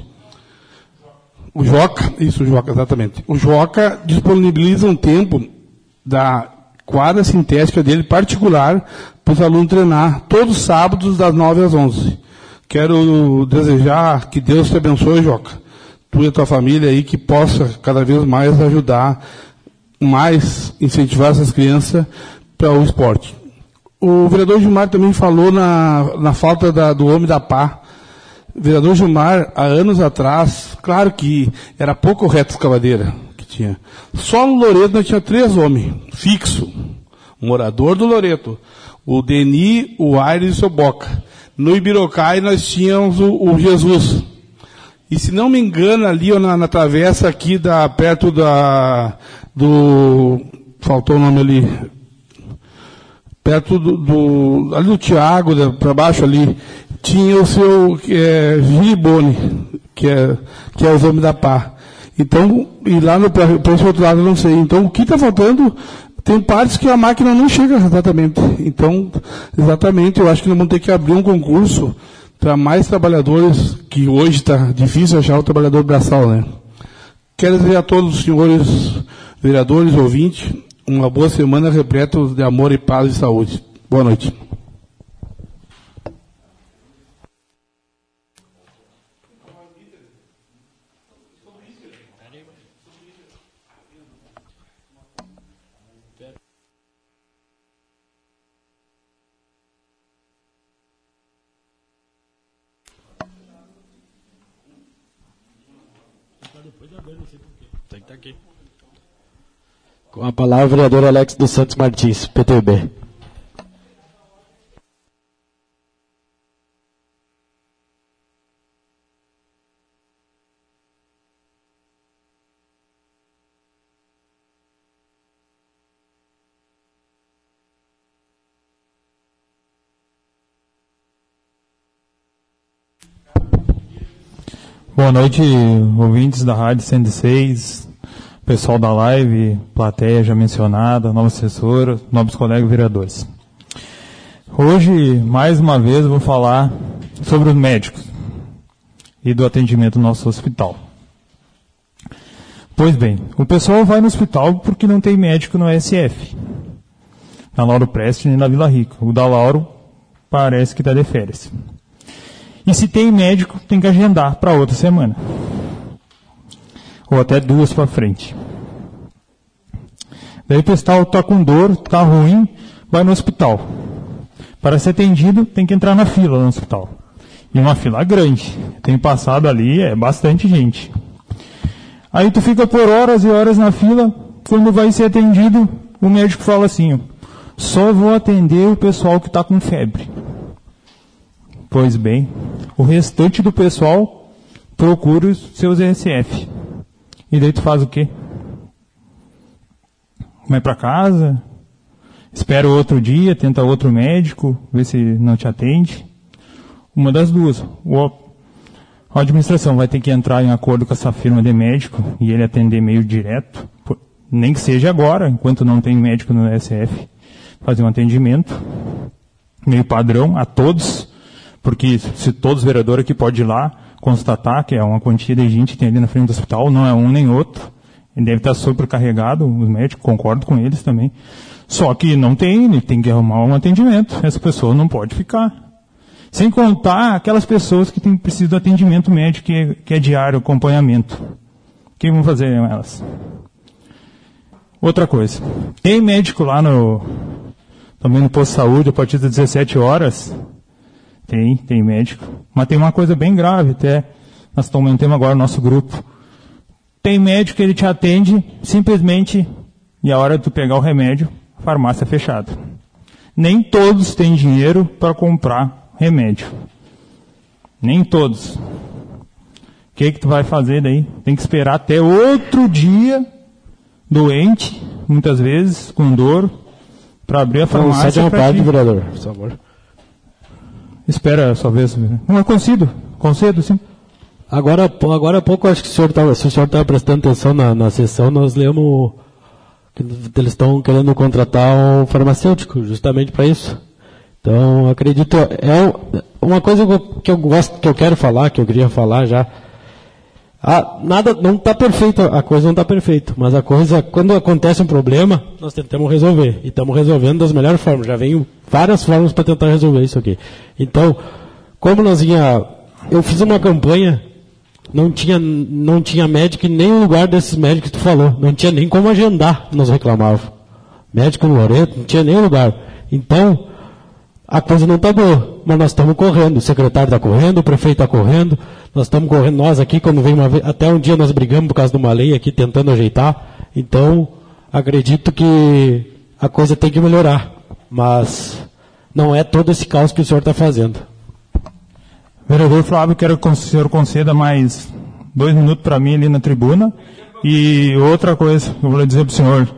O Joca, exatamente. O Joca disponibiliza um tempo da quadra sintética dele, particular, para os alunos treinar, todos os sábados, das 9 às 11. Quero desejar que Deus te abençoe, Joca. Tu e a tua família aí, que possa cada vez mais ajudar, mais incentivar essas crianças para o esporte. O vereador Gilmar também falou na falta do homem da pá. O vereador Gilmar, há anos atrás, claro que era pouco reto escavadeira que tinha. Só no Loreto nós tinha 3 homens, fixo. Um morador do Loreto. O Deni, o Aires e o seu Boca. No Ibirocai nós tínhamos o Jesus. E se não me engano, ali na travessa aqui, perto faltou o nome ali, perto ali do Tiago, para baixo ali, tinha o seu Giribone, que é os homens da pá. Então, e lá para esse outro lado eu não sei. Então, o que está faltando, tem partes que a máquina não chega exatamente. Então, exatamente, eu acho que nós vamos ter que abrir um concurso para mais trabalhadores, que hoje está difícil achar o trabalhador braçal, né? Quero dizer a todos os senhores vereadores, ouvintes, uma boa semana repleta de amor e paz e saúde. Boa noite. Tem que estar aqui. Com a palavra, o vereador Alex dos Santos Martins, PTB. Boa noite, ouvintes da Rádio 106, pessoal da live, plateia já mencionada, nova assessora, novos colegas vereadores. Hoje, mais uma vez, eu vou falar sobre os médicos e do atendimento no nosso hospital. Pois bem, o pessoal vai no hospital porque não tem médico no SF, na Lauro Prestes e na Vila Rica. O da Lauro parece que está de férias. E se tem médico, tem que agendar para outra semana. Ou até 2 para frente. Daí o pessoal está com dor, está ruim, vai no hospital. Para ser atendido, tem que entrar na fila no hospital. E uma fila grande. Tem passado ali, é bastante gente. Aí tu fica por horas e horas na fila, quando vai ser atendido, o médico fala assim, só vou atender o pessoal que está com febre. Pois bem, o restante do pessoal procura os seus ESF. E daí tu faz o quê? Vai para casa, espera outro dia, tenta outro médico, vê se não te atende. Uma das duas. A administração vai ter que entrar em acordo com essa firma de médico e ele atender meio direto, nem que seja agora, enquanto não tem médico no ESF, fazer um atendimento meio padrão a todos. Porque se todos os vereadores aqui podem ir lá constatar que é uma quantia de gente que tem ali na frente do hospital, não é um nem outro. Ele deve estar sobrecarregado, os médicos, concordo com eles também. Só que não tem, ele tem que arrumar um atendimento. Essa pessoa não pode ficar. Sem contar aquelas pessoas que precisam de atendimento médico, que é diário, acompanhamento. O que vão fazer com elas? Outra coisa. Tem médico lá também no posto de saúde, a partir das 17 horas... Tem médico. Mas tem uma coisa bem grave, até nós comentamos agora no nosso grupo. Tem médico que ele te atende, simplesmente, e a hora de tu pegar o remédio, a farmácia é fechada. Nem todos têm dinheiro para comprar remédio. Nem todos. O que tu vai fazer daí? Tem que esperar até outro dia, doente, muitas vezes, com dor, para abrir a farmácia. Não, cede uma parte, vereador, por favor. Espera a sua vez. Não é concedo, sim. Agora há pouco, acho que se o senhor estava prestando atenção na sessão, nós lemos que eles estão querendo contratar um farmacêutico, justamente para isso. Então, acredito, uma coisa que eu quero falar, que eu queria falar já. Nada, não está perfeito, a coisa não está perfeita, mas a coisa, quando acontece um problema, nós tentamos resolver, e estamos resolvendo das melhores formas, já venho várias formas para tentar resolver isso aqui. Então, como eu fiz uma campanha, não tinha médico em nenhum lugar desses médicos que tu falou, não tinha nem como agendar, nos reclamavam. Médico no Loreto, não tinha nenhum lugar. Então, a coisa não está boa, mas nós estamos correndo, o secretário está correndo, o prefeito está correndo, nós estamos correndo, nós aqui, quando vem uma vez, até um dia nós brigamos por causa de uma lei aqui, tentando ajeitar, então, acredito que a coisa tem que melhorar, mas não é todo esse caos que o senhor está fazendo. Vereador Flávio, quero que o senhor conceda mais 2 minutos para mim ali na tribuna, e outra coisa, eu vou dizer para o senhor,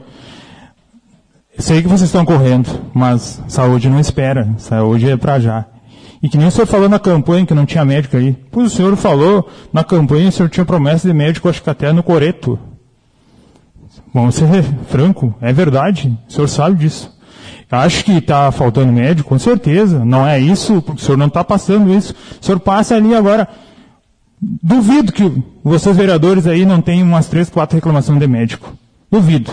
sei que vocês estão correndo, mas saúde não espera, saúde é para já. E que nem o senhor falou na campanha que não tinha médico aí. Pois o senhor falou na campanha, o senhor tinha promessa de médico, acho que até no Coreto. Vamos ser franco, é verdade, o senhor sabe disso. Acho que está faltando médico, com certeza, não é isso, porque o senhor não está passando isso. O senhor passa ali agora. Duvido que vocês vereadores aí não tenham umas 3, 4 reclamações de médico. Duvido.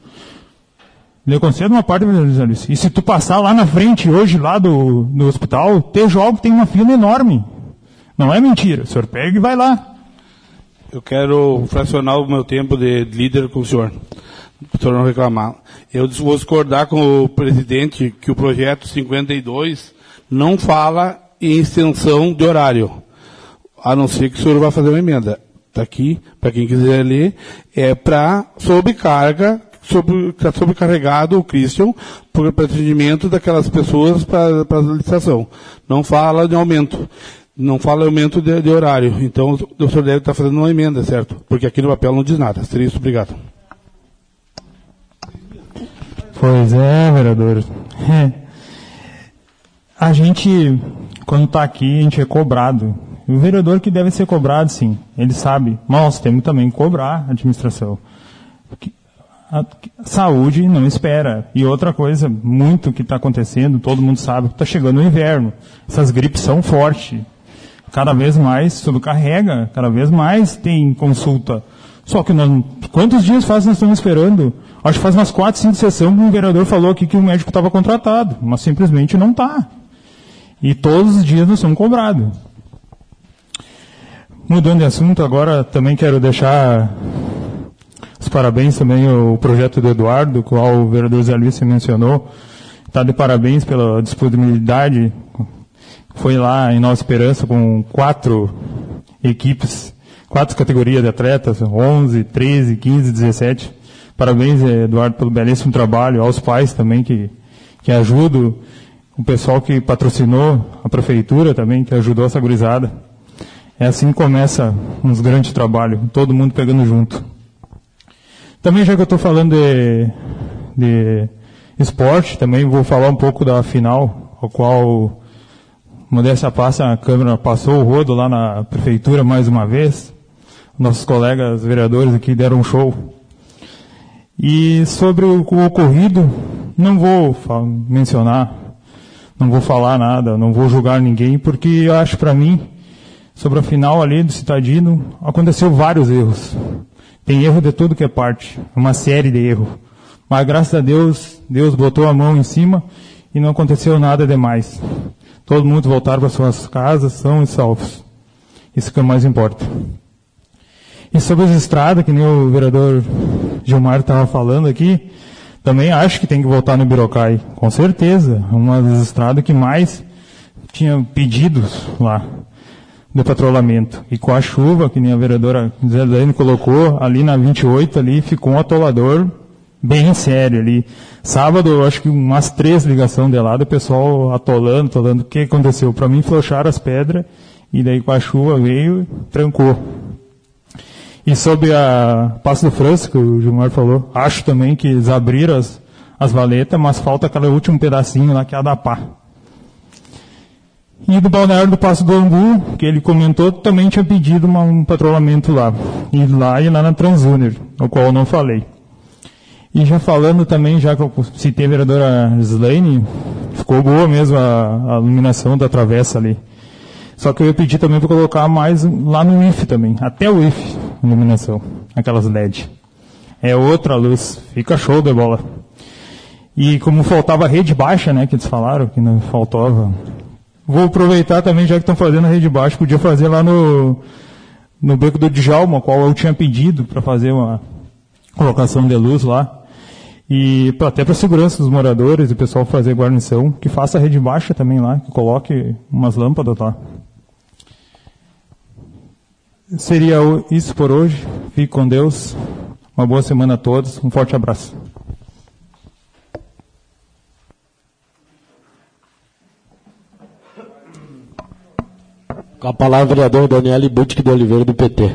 Eu concedo uma parte, e se tu passar lá na frente hoje, lá do hospital, tem uma fila enorme. Não é mentira. O senhor pega e vai lá. Eu quero fracionar o meu tempo de líder com o senhor. Para o senhor não reclamar. Eu vou discordar com o presidente que o projeto 52 não fala em extensão de horário. A não ser que o senhor vá fazer uma emenda. Está aqui, para quem quiser ler, é para sobrecarga, está sobrecarregado o Christian para o atendimento daquelas pessoas para a licitação. Não fala de aumento. Não fala aumento de horário. Então, o senhor deve estar fazendo uma emenda, certo? Porque aqui no papel não diz nada. Seria isso, obrigado. Pois é, vereador. A gente, quando está aqui, a gente é cobrado. O vereador que deve ser cobrado, sim, ele sabe, mas nós temos também que cobrar a administração. A saúde não espera. E outra coisa, muito que está acontecendo, todo mundo sabe, está chegando o inverno. Essas gripes são fortes. Cada vez mais sobrecarrega, cada vez mais tem consulta. Só que quantos dias nós estamos esperando? Acho que faz umas 4, 5 sessões que um vereador falou aqui que o médico estava contratado, mas simplesmente não está. E todos os dias nós somos cobrados. Mudando de assunto, agora também quero deixar os parabéns também ao projeto do Eduardo, qual o vereador Zé Luiz mencionou. Está de parabéns pela disponibilidade. Foi lá em Nova Esperança com 4 equipes, 4 categorias de atletas, 11, 13, 15, 17. Parabéns, Eduardo, pelo belíssimo trabalho. Aos pais também que ajudam. O pessoal que patrocinou, a prefeitura também, que ajudou essa gurizada. É assim que começa uns grandes trabalhos, todo mundo pegando junto. Também, já que eu estou falando de esporte, também vou falar um pouco da final, ao qual, modéstia à parte, a Câmara passou o rodo lá na prefeitura mais uma vez. Nossos colegas vereadores aqui deram um show. E sobre o ocorrido, não vou mencionar, não vou falar nada, não vou julgar ninguém, porque eu acho, para mim, sobre a final ali do Citadino, aconteceu vários erros. Tem erro de tudo que é parte, uma série de erros. Mas graças a Deus, Deus botou a mão em cima e não aconteceu nada demais. Todo mundo voltaram para suas casas, são e salvos. Isso que é o mais importa. E sobre as estradas, que nem o vereador Gilmar estava falando aqui, também acho que tem que voltar no Birocai. Com certeza, uma das estradas que mais tinha pedidos lá de patrulhamento. E com a chuva, que nem a vereadora Zé colocou, ali na 28, ali ficou um atolador bem sério ali. Sábado, eu acho que umas 3 ligações de lá, do pessoal atolando. O que aconteceu? Para mim, flocharam as pedras, e daí com a chuva veio e trancou. E sobre a Passo do França, que o Gilmar falou, acho também que eles abriram as valetas, mas falta aquele último pedacinho lá, que é a da pá. E do balneário do Passo do Angu, que ele comentou, também tinha pedido um patrulhamento lá. E lá na Transuner, o qual eu não falei. E já falando também, já que eu citei a vereadora Slaine, ficou boa mesmo a iluminação da travessa ali. Só que eu ia pedir também para colocar mais lá no IF também, até o IF, iluminação, aquelas LED. É outra luz, fica show de bola. E como faltava rede baixa, né, que eles falaram, que não faltava. Vou aproveitar também, já que estão fazendo a rede baixa, podia fazer lá no Beco do Djalma, qual eu tinha pedido para fazer uma colocação de luz lá. E até para a segurança dos moradores e o pessoal fazer guarnição, que faça a rede baixa também lá, que coloque umas lâmpadas lá. Seria isso por hoje. Fique com Deus. Uma boa semana a todos. Um forte abraço. Com a palavra, o vereador Daniele Buttick de Oliveira, do PT.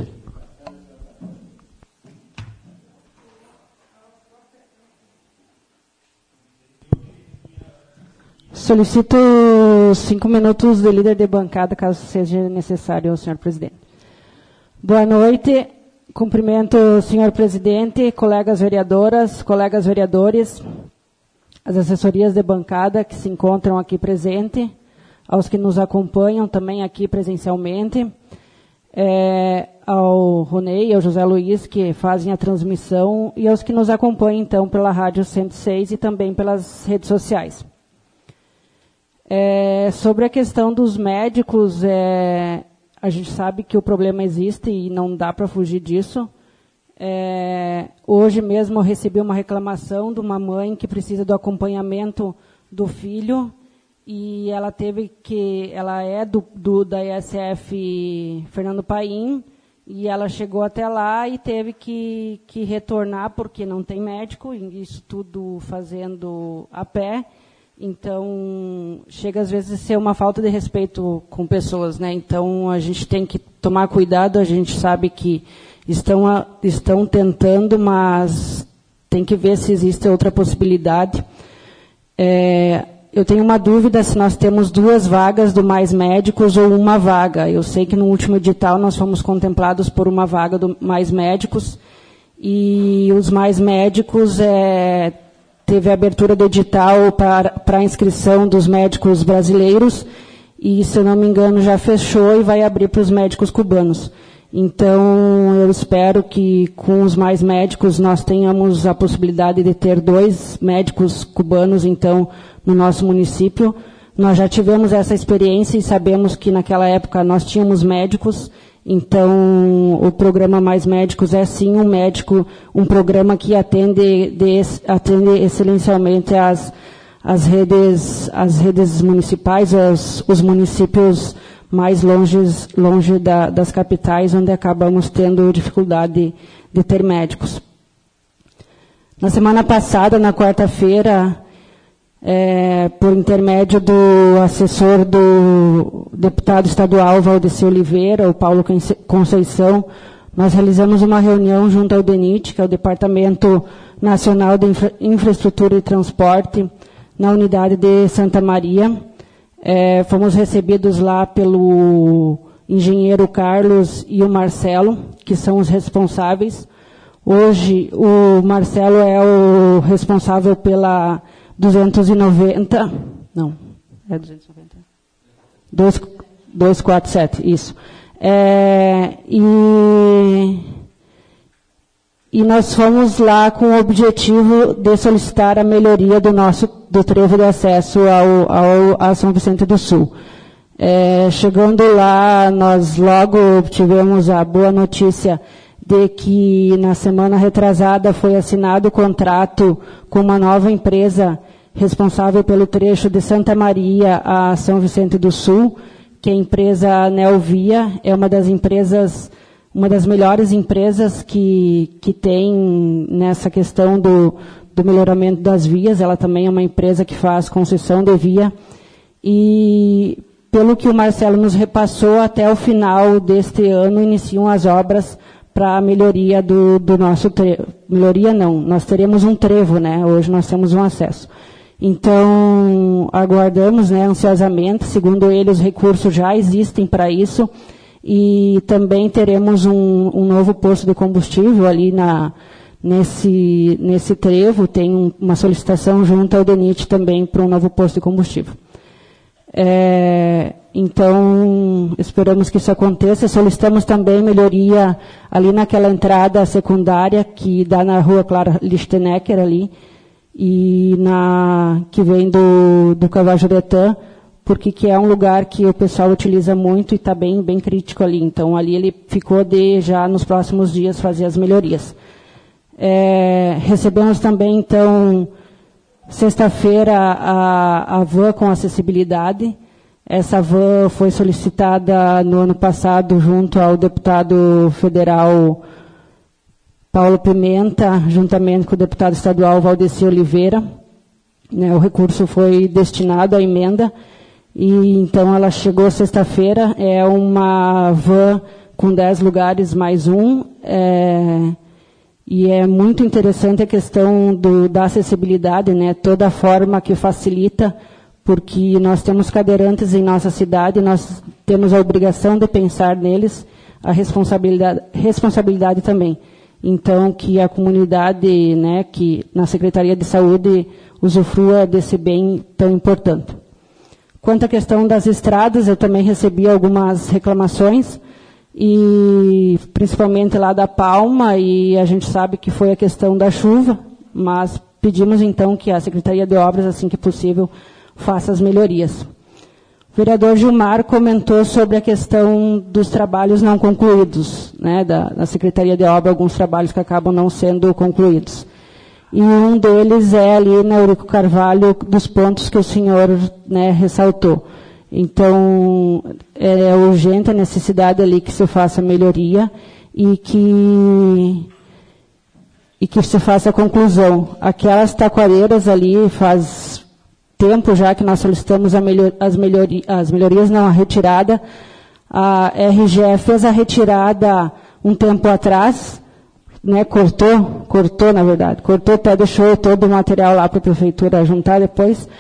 Solicito 5 minutos de líder de bancada, caso seja necessário, senhor presidente. Boa noite. Cumprimento o senhor presidente, colegas vereadoras, colegas vereadores, as assessorias de bancada que se encontram aqui presentes, aos que nos acompanham também aqui presencialmente, ao Ronei, ao José Luiz, que fazem a transmissão, e aos que nos acompanham, então, pela Rádio 106 e também pelas redes sociais. Sobre a questão dos médicos, a gente sabe que o problema existe e não dá para fugir disso. Hoje mesmo eu recebi uma reclamação de uma mãe que precisa do acompanhamento do filho, e ela ela é da ISF Fernando Paim, e ela chegou até lá e teve que retornar porque não tem médico, e isso tudo fazendo a pé. Então, chega às vezes a ser uma falta de respeito com pessoas, né? Então, a gente tem que tomar cuidado, a gente sabe que estão tentando, mas tem que ver se existe outra possibilidade. Eu tenho uma dúvida se nós temos 2 vagas do Mais Médicos ou uma vaga. Eu sei que no último edital nós fomos contemplados por uma vaga do Mais Médicos, e os Mais Médicos teve a abertura do edital para a inscrição dos médicos brasileiros, e, se eu não me engano, já fechou e vai abrir para os médicos cubanos. Então, eu espero que com os Mais Médicos nós tenhamos a possibilidade de ter 2 médicos cubanos, então, no nosso município. Nós já tivemos essa experiência e sabemos que naquela época nós tínhamos médicos, então o programa Mais Médicos é sim um programa que atende excelente as redes municipais, os municípios mais longe das capitais, onde acabamos tendo dificuldade de ter médicos. Na semana passada, na quarta-feira, por intermédio do assessor do deputado estadual Valdeci Oliveira, o Paulo Conceição, nós realizamos uma reunião junto ao DENIT, que é o Departamento Nacional de Infraestrutura e Transporte, na unidade de Santa Maria. Fomos recebidos lá pelo engenheiro Carlos e o Marcelo, que são os responsáveis. Hoje, o Marcelo é o responsável pela 290, não, é 290? 247, isso. E nós fomos lá com o objetivo de solicitar a melhoria do trevo de acesso a São Vicente do Sul. Chegando lá, nós logo tivemos a boa notícia de que na semana retrasada foi assinado o contrato com uma nova empresa responsável pelo trecho de Santa Maria a São Vicente do Sul, que é a empresa Neovia, é uma das melhores empresas que tem nessa questão do melhoramento das vias. Ela também é uma empresa que faz concessão de via. E, pelo que o Marcelo nos repassou, até o final deste ano iniciam as obras para a melhoria do nosso trevo. Melhoria não, nós teremos um trevo, né? Hoje nós temos um acesso. Então, aguardamos, né, ansiosamente. Segundo ele, os recursos já existem para isso. E também teremos um novo posto de combustível ali nesse trevo. Tem uma solicitação junto ao DENIT também para um novo posto de combustível. Então, esperamos que isso aconteça. Solicitamos também melhoria ali naquela entrada secundária que dá na rua Clara Lichtenegger ali, e que vem do Cavajuretã, porque que é um lugar que o pessoal utiliza muito e está bem crítico ali. Então, ali ele ficou de já nos próximos dias fazer as melhorias. Recebemos também, então, sexta-feira, a van com acessibilidade. Essa van foi solicitada no ano passado junto ao deputado federal Paulo Pimenta, juntamente com o deputado estadual Valdeci Oliveira. O recurso foi destinado à emenda. E então ela chegou sexta-feira, é uma van com 10 lugares mais um, e é muito interessante a questão da acessibilidade, né? Toda a forma que facilita, porque nós temos cadeirantes em nossa cidade, nós temos a obrigação de pensar neles, a responsabilidade também. Então, que a comunidade, né, que na Secretaria de Saúde usufrua desse bem tão importante. Quanto à questão das estradas, eu também recebi algumas reclamações, e principalmente lá da Palma, e a gente sabe que foi a questão da chuva, mas pedimos então que a Secretaria de Obras, assim que possível, faça as melhorias. O vereador Gilmar comentou sobre a questão dos trabalhos não concluídos, né, da Secretaria de Obras, alguns trabalhos que acabam não sendo concluídos. E um deles é ali na Eurico Carvalho, dos pontos que o senhor, né, ressaltou. Então, é urgente a necessidade ali que se faça melhoria e que se faça a conclusão. Aquelas taquareiras ali, faz tempo já que nós solicitamos as melhorias, não a retirada. A RGE fez a retirada um tempo atrás, né, cortou, na verdade, cortou, até deixou todo o material lá para a prefeitura juntar depois.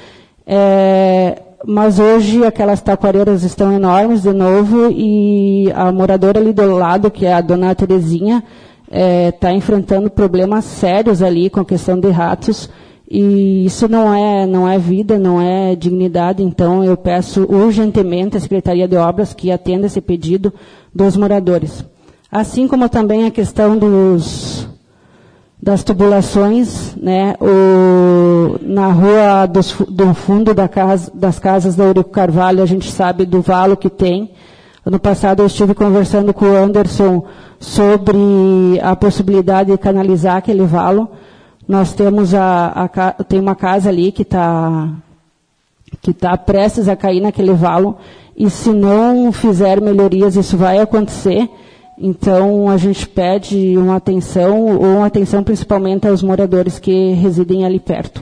Mas hoje aquelas taquareiras estão enormes de novo e a moradora ali do lado, que é a dona Terezinha, está enfrentando problemas sérios ali com a questão de ratos, e isso não é vida, não é dignidade. Então eu peço urgentemente à Secretaria de Obras que atenda esse pedido dos moradores. Assim como também a questão das tubulações, né, na rua do fundo das casas da Eurico Carvalho, a gente sabe do valo que tem. Ano passado eu estive conversando com o Anderson sobre a possibilidade de canalizar aquele valo. Nós temos tem uma casa ali que está prestes a cair naquele valo, e se não fizer melhorias, isso vai acontecer. Então, a gente pede uma atenção principalmente aos moradores que residem ali perto.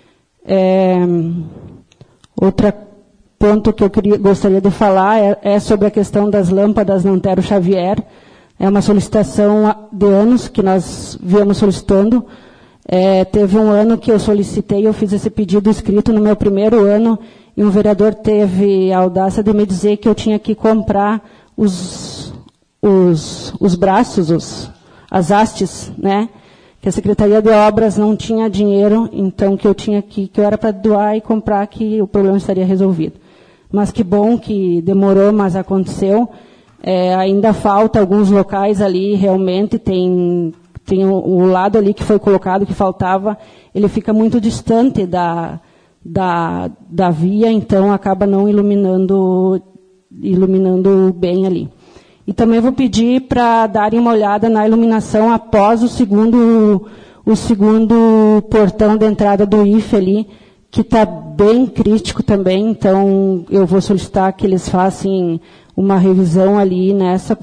Outro ponto que eu gostaria de falar é sobre a questão das lâmpadas na Antero Xavier. É uma solicitação de anos que nós viemos solicitando. Teve um ano que eu solicitei, eu fiz esse pedido escrito no meu primeiro ano, e um vereador teve a audácia de me dizer que eu tinha que comprar os braços, as hastes, né? Que a Secretaria de Obras não tinha dinheiro, então que eu era para doar e comprar, que o problema estaria resolvido. Mas que bom que demorou, mas aconteceu. Ainda falta alguns locais ali, realmente tem o lado ali que foi colocado, que faltava, ele fica muito distante da via, então acaba não iluminando bem ali. E também vou pedir para darem uma olhada na iluminação após o segundo portão de entrada do IFE ali, que está bem crítico também. Então, eu vou solicitar que eles façam uma revisão ali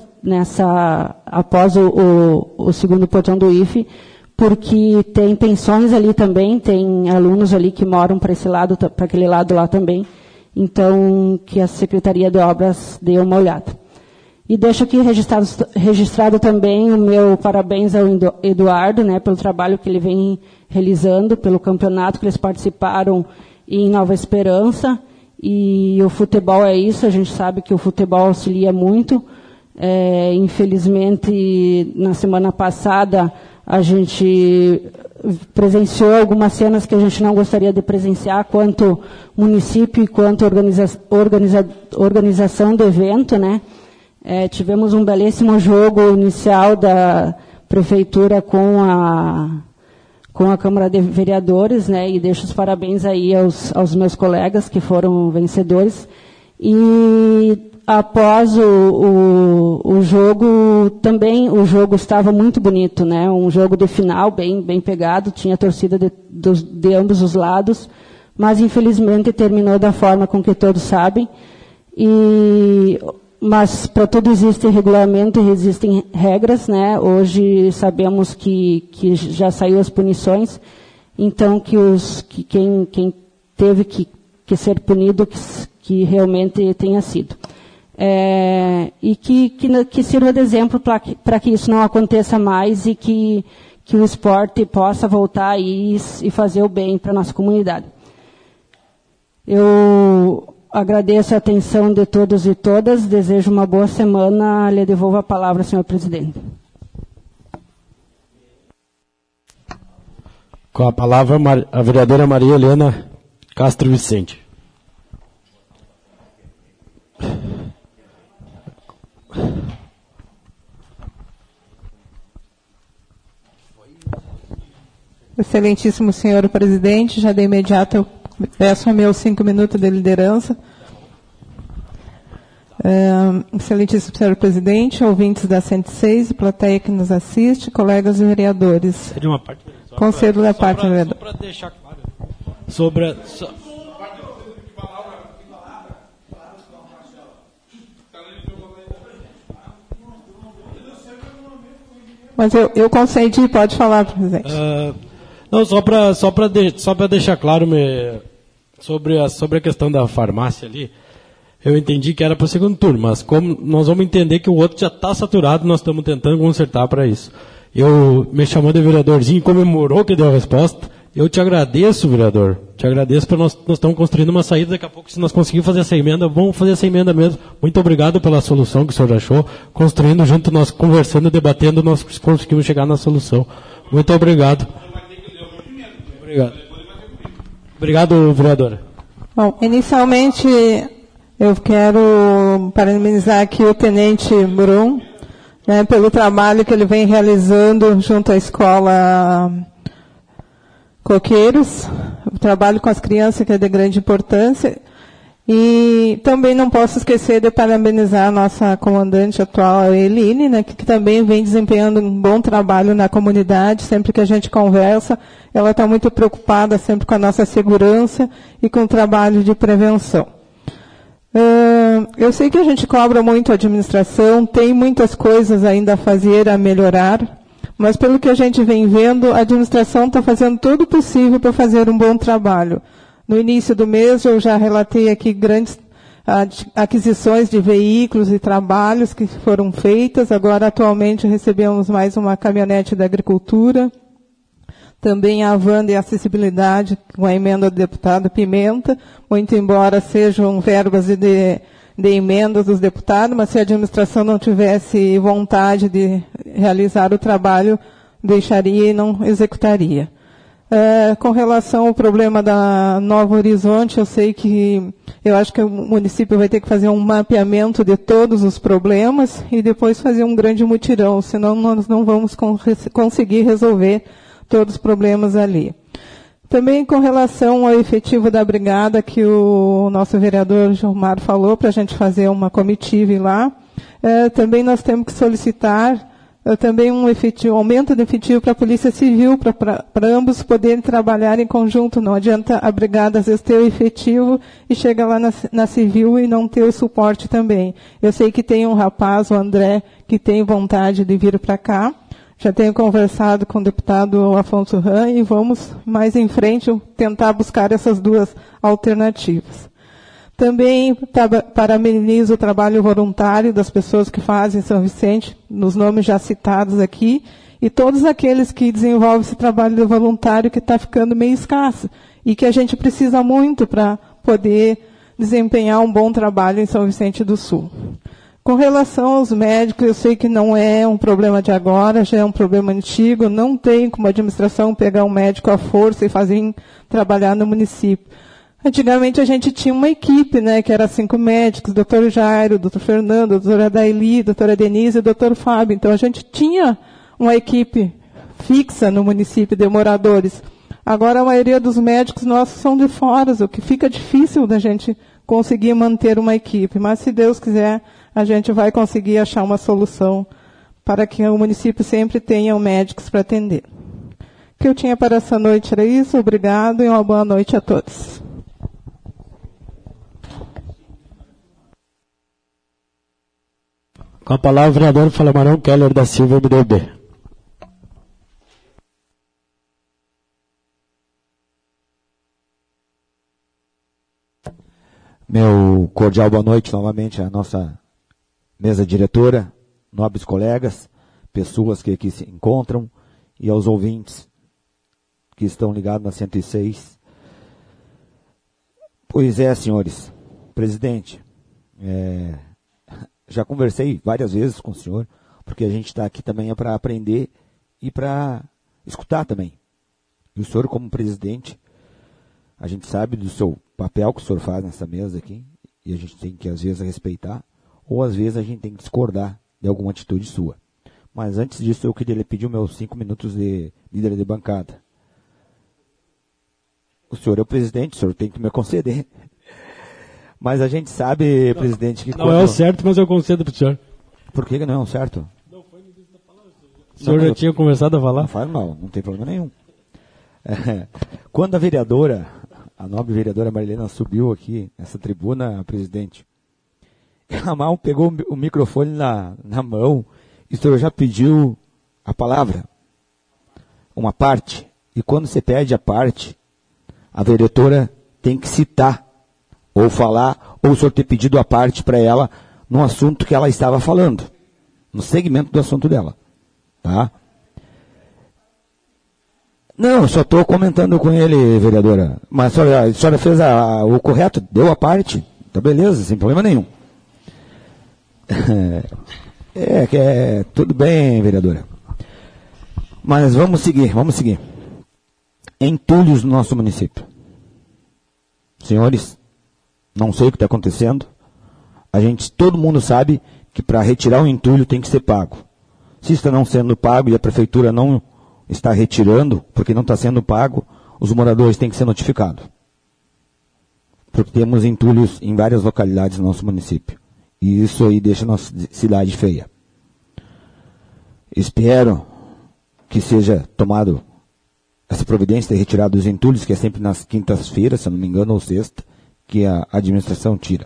após o segundo portão do IFE, porque tem pensões ali também, tem alunos ali que moram para aquele lado lá também. Então, que a Secretaria de Obras dê uma olhada. E deixo aqui registrado também o meu parabéns ao Eduardo, né, pelo trabalho que ele vem realizando, pelo campeonato que eles participaram em Nova Esperança. E o futebol é isso, a gente sabe que o futebol auxilia muito. Infelizmente, na semana passada, a gente presenciou algumas cenas que a gente não gostaria de presenciar, quanto município e quanto organização do evento, né? Tivemos um belíssimo jogo inicial da prefeitura com a Câmara de Vereadores, né? E deixo os parabéns aí aos meus colegas que foram vencedores. E após o jogo, também o jogo estava muito bonito, né? Um jogo de final bem pegado, tinha torcida de ambos os lados, mas infelizmente terminou da forma com que todos sabem. Mas para tudo existe regulamento e existem regras, né? Hoje sabemos que já saiu as punições, então quem teve que ser punido, que realmente tenha sido. E que sirva de exemplo para que isso não aconteça mais e que o esporte possa voltar aí e fazer o bem para a nossa comunidade. Eu agradeço a atenção de todos e todas, desejo uma boa semana, lhe devolvo a palavra, senhor presidente. Com a palavra, a vereadora Maria Helena Castro Vicente. Excelentíssimo senhor presidente, já de imediato eu peço meus 5 minutos de liderança. Excelentíssimo senhor presidente, ouvintes da 106, plateia que nos assiste, colegas vereadores. De uma parte, concedo da parte do vereador. Só para deixar claro sobre Mas eu concedi, pode falar, presidente. Não, só para deixar claro sobre a questão da farmácia ali, eu entendi que era para o segundo turno, mas como nós vamos entender que o outro já está saturado, nós estamos tentando consertar para isso. Me chamou de vereadorzinho, comemorou que deu a resposta, Eu te agradeço, vereador. Te agradeço porque nós estamos construindo uma saída. Daqui a pouco, se nós conseguirmos fazer essa emenda, vamos fazer essa emenda mesmo. Muito obrigado pela solução que o senhor achou. Construindo junto, nós conversando, debatendo, nós conseguimos chegar na solução. Muito obrigado. Obrigado. Obrigado, vereadora. Bom, inicialmente, eu quero parabenizar aqui o Tenente Brum, né, pelo trabalho que ele vem realizando junto à escola Coqueiros, o trabalho com as crianças que é de grande importância. E também não posso esquecer de parabenizar a nossa comandante atual, a Eline, né, que também vem desempenhando um bom trabalho na comunidade. Sempre que a gente conversa, ela está muito preocupada sempre com a nossa segurança e com o trabalho de prevenção. Eu sei que a gente cobra muito a administração, tem muitas coisas ainda a fazer, a melhorar, mas pelo que a gente vem vendo, a administração está fazendo tudo o possível para fazer um bom trabalho. No início do mês, eu já relatei aqui grandes aquisições de veículos e trabalhos que foram feitas. Agora, atualmente, recebemos mais uma caminhonete da agricultura. Também a van de acessibilidade, com a emenda do deputado Pimenta, muito embora sejam verbas de emendas dos deputados, mas se a administração não tivesse vontade de realizar o trabalho, deixaria e não executaria. Com relação ao problema da Novo Horizonte, eu acho que o município vai ter que fazer um mapeamento de todos os problemas e depois fazer um grande mutirão, senão nós não vamos conseguir resolver todos os problemas ali. Também com relação ao efetivo da brigada, que o nosso vereador Gilmar falou, para a gente fazer uma comitiva lá, também nós temos que solicitar também um aumento de efetivo para a Polícia Civil, para ambos poderem trabalhar em conjunto. Não adianta a brigada, às vezes, ter o efetivo e chega lá na Civil e não ter o suporte também. Eu sei que tem um rapaz, o André, que tem vontade de vir para cá. Já tenho conversado com o deputado Afonso Ram e vamos mais em frente tentar buscar essas duas alternativas. Também parabenizo o trabalho voluntário das pessoas que fazem São Vicente, nos nomes já citados aqui, e todos aqueles que desenvolvem esse trabalho voluntário que está ficando meio escasso e que a gente precisa muito para poder desempenhar um bom trabalho em São Vicente do Sul. Com relação aos médicos, eu sei que não é um problema de agora, já é um problema antigo, não tem como a administração pegar um médico à força e fazer trabalhar no município. Antigamente a gente tinha uma equipe, né, que era 5 médicos, doutor Jairo, doutor Fernando, doutora Daili, doutora Denise e doutor Fábio. Então a gente tinha uma equipe fixa no município de moradores. Agora a maioria dos médicos nossos são de fora, o que fica difícil da gente conseguir manter uma equipe. Mas se Deus quiser, a gente vai conseguir achar uma solução para que o município sempre tenha médicos para atender. O que eu tinha para essa noite era isso. Obrigado e uma boa noite a todos. Com a palavra, o vereador Flamarão Keller da Silva, MDB. Meu cordial boa noite novamente à nossa mesa diretora, nobres colegas, pessoas que aqui se encontram e aos ouvintes que estão ligados na 106. Pois é, senhores, presidente, já conversei várias vezes com o senhor, porque a gente está aqui também para aprender e para escutar também. E o senhor, como presidente, a gente sabe do seu papel que o senhor faz nessa mesa aqui, e a gente tem que, às vezes, respeitar, ou às vezes a gente tem que discordar de alguma atitude sua. Mas antes disso, eu queria lhe pedir os meus 5 minutos de líder de bancada. O senhor é o presidente, o senhor tem que me conceder. Mas a gente sabe, presidente, que... Não é o certo, mas eu concedo para o senhor. Por que não é o certo? Não foi no início da palavra. O senhor já tinha começado a falar? Não faz mal, não tem problema nenhum. Quando a vereadora, a nobre vereadora Marilena subiu aqui, nessa tribuna, presidente, a mal pegou o microfone na mão e o senhor já pediu a palavra, uma parte. E quando você pede a parte, a vereadora tem que citar ou falar, ou o senhor ter pedido a parte para ela no assunto que ela estava falando, no segmento do assunto dela. Tá? Não, eu só estou comentando com ele, vereadora. Mas a senhora fez o correto, deu a parte, tá beleza, sem problema nenhum. Tudo bem, vereadora. Mas vamos seguir. Entulhos no nosso município. Senhores, não sei o que está acontecendo. Todo mundo sabe que para retirar o entulho tem que ser pago. Se está não sendo pago e a prefeitura não está retirando, porque não está sendo pago, os moradores têm que ser notificados. Porque temos entulhos em várias localidades do nosso município. E isso aí deixa a nossa cidade feia. Espero que seja tomado essa providência de retirada dos entulhos, que é sempre nas quintas-feiras, se eu não me engano, ou sexta, que a administração tira.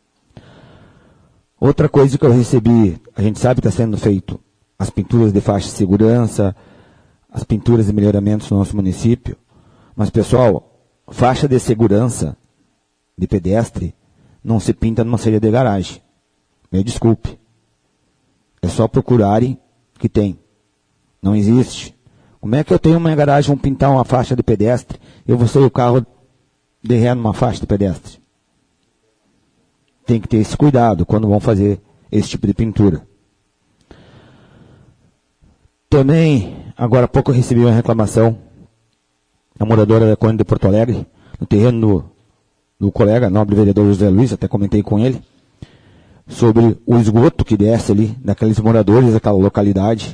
Outra coisa que eu recebi, a gente sabe que está sendo feito as pinturas de faixa de segurança, as pinturas de melhoramentos no nosso município, mas pessoal, faixa de segurança de pedestre não se pinta numa saída de garagem. Me desculpe. É só procurarem que tem. Não existe. Como é que eu tenho uma garagem, vou pintar uma faixa de pedestre, eu vou sair o carro de ré numa faixa de pedestre? Tem que ter esse cuidado quando vão fazer esse tipo de pintura. Também, agora há pouco eu recebi uma reclamação da moradora da Conde de Porto Alegre, no terreno do colega, nobre vereador José Luiz, até comentei com ele, sobre o esgoto que desce ali, daqueles moradores daquela localidade.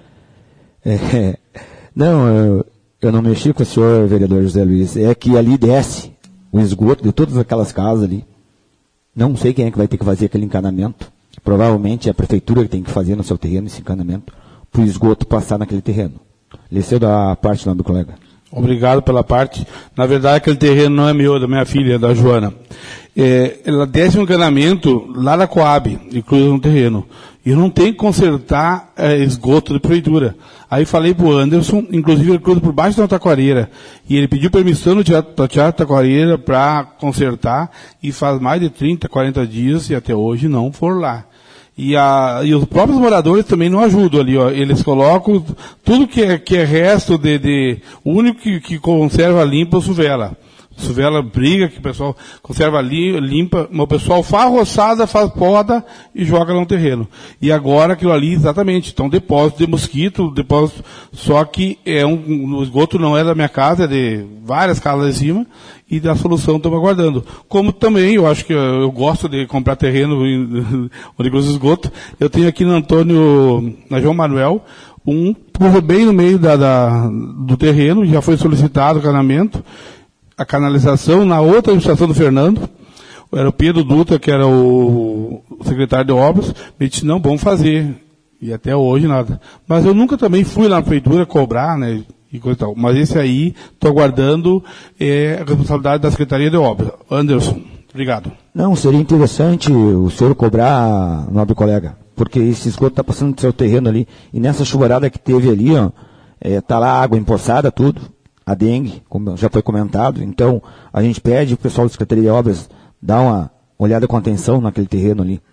Não, eu não mexi com o senhor, vereador José Luiz, é que ali desce o esgoto de todas aquelas casas ali. Não sei quem é que vai ter que fazer aquele encanamento. Provavelmente é a prefeitura que tem que fazer no seu terreno esse encanamento, para o esgoto passar naquele terreno. Leceu da parte lá do colega. Obrigado pela parte. Na verdade, aquele terreno não é meu, é da minha filha, da Joana. Ela desce um encanamento lá da Coab, e cruza no terreno. E não tem que consertar esgoto de prefeitura. Aí falei pro Anderson, inclusive ele cruza por baixo da taquareira. E ele pediu permissão no Teatro da Taquareira para consertar, e faz mais de 30, 40 dias, e até hoje não for lá. E os próprios moradores também não ajudam ali, ó. Eles colocam tudo que é resto o único que conserva limpa é o Suvela. Suvela briga, que o pessoal conserva limpa, mas o pessoal faz roçada, faz poda e joga no terreno. E agora aquilo ali, exatamente, então depósito de mosquito, só que o esgoto não é da minha casa, é de várias casas em cima, e da solução estamos aguardando. Como também, eu acho que eu gosto de comprar terreno onde cruza esgoto, eu tenho aqui na João Manuel, curva bem no meio do terreno, já foi solicitado o canamento, a canalização na outra administração do Fernando, era o Pedro Dutra, que era o secretário de obras, me disse, não, vamos fazer. E até hoje nada. Mas eu nunca também fui lá na prefeitura cobrar, né, e coisa e tal. Mas esse aí, estou aguardando a responsabilidade da Secretaria de Obras. Anderson, obrigado. Não, seria interessante o senhor cobrar, nobre colega, porque esse esgoto está passando do seu terreno ali, e nessa chuvarada que teve ali, ó, tá lá água empoçada, tudo. A dengue, como já foi comentado. Então, a gente pede o pessoal da Secretaria de Obras dar uma olhada com atenção naquele terreno ali.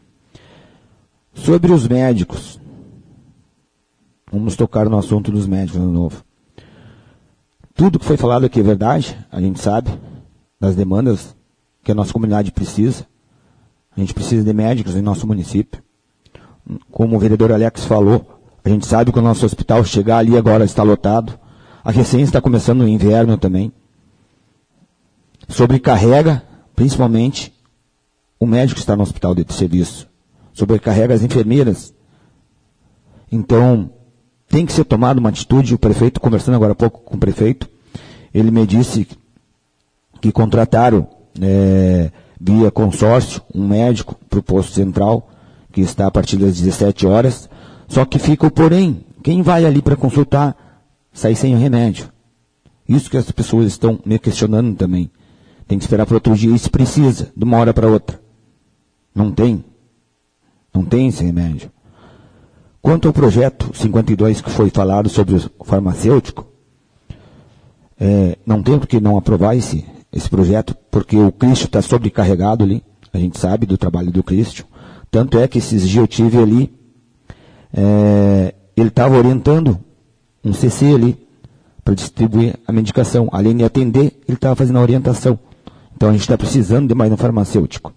Sobre os médicos, vamos tocar no assunto dos médicos de novo. Tudo que foi falado aqui é verdade, a gente sabe, das demandas que a nossa comunidade precisa. A gente precisa de médicos em nosso município. Como o vereador Alex falou, a gente sabe que o nosso hospital chegar ali agora está lotado. A recém está começando o inverno também. Sobrecarrega, principalmente, o médico que está no hospital de serviço. Sobrecarrega as enfermeiras. Então, tem que ser tomada uma atitude. O prefeito, conversando agora há pouco com o prefeito, ele me disse que contrataram, via consórcio, um médico para o posto central, que está a partir das 17 horas. Só que fica o porém. Quem vai ali para consultar sai sem o remédio. Isso que as pessoas estão me questionando também. Tem que esperar para outro dia. Isso precisa, de uma hora para outra. Não tem. Não tem esse remédio. Quanto ao projeto 52 que foi falado sobre o farmacêutico, não tem por que não aprovar esse projeto, porque o Cristo está sobrecarregado ali. A gente sabe do trabalho do Cristo. Tanto é que esses dias eu tive ali, ele estava orientando um CC ali, para distribuir a medicação. Além de atender, ele estava fazendo a orientação. Então a gente está precisando de mais um farmacêutico.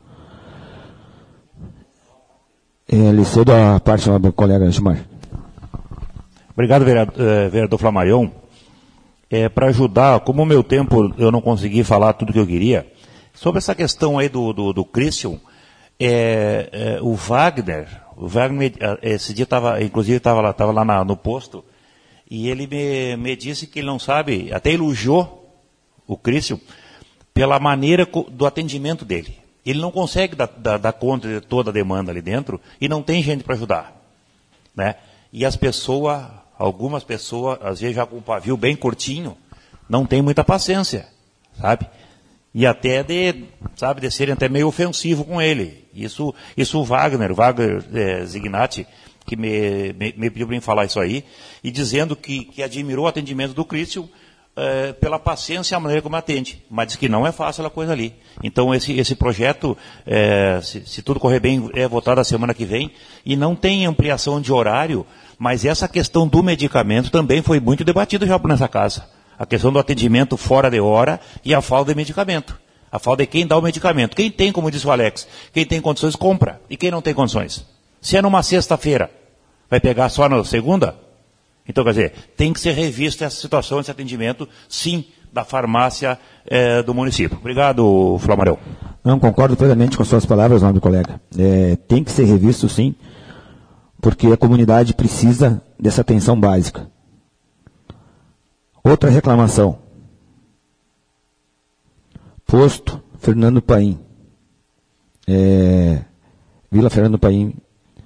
Lhe cedo a parte do meu colega Gilmar. Obrigado, vereador Flammarion. Para ajudar, como o meu tempo eu não consegui falar tudo que eu queria, sobre essa questão aí do Christian, o Wagner, esse dia inclusive estava lá no posto, e ele me disse que ele não sabe, até elogiou o Christian pela maneira do atendimento dele. Ele não consegue dar conta de toda a demanda ali dentro e não tem gente para ajudar, né? E algumas pessoas, às vezes já com o pavio bem curtinho, não tem muita paciência, sabe? E até de serem até meio ofensivo com ele. Isso o Wagner Zignati, que me pediu para mim falar isso aí, e dizendo que admirou o atendimento do Christian pela paciência e a maneira como atende, mas diz que não é fácil a coisa ali. Então esse projeto, se tudo correr bem, é votado a semana que vem, e não tem ampliação de horário, mas essa questão do medicamento também foi muito debatida já nessa casa. A questão do atendimento fora de hora e a falta de medicamento. A falta de quem dá o medicamento. Quem tem, como disse o Alex, quem tem condições, compra. E quem não tem condições? Se é numa sexta-feira, vai pegar só na segunda? Então, quer dizer, tem que ser revista essa situação, esse atendimento, sim, da farmácia do município. Obrigado, Flammarion. Não, concordo plenamente com suas palavras, nobre colega. Tem que ser revisto, sim, porque a comunidade precisa dessa atenção básica. Outra reclamação. Posto Fernando Paim. Vila Fernando Paim.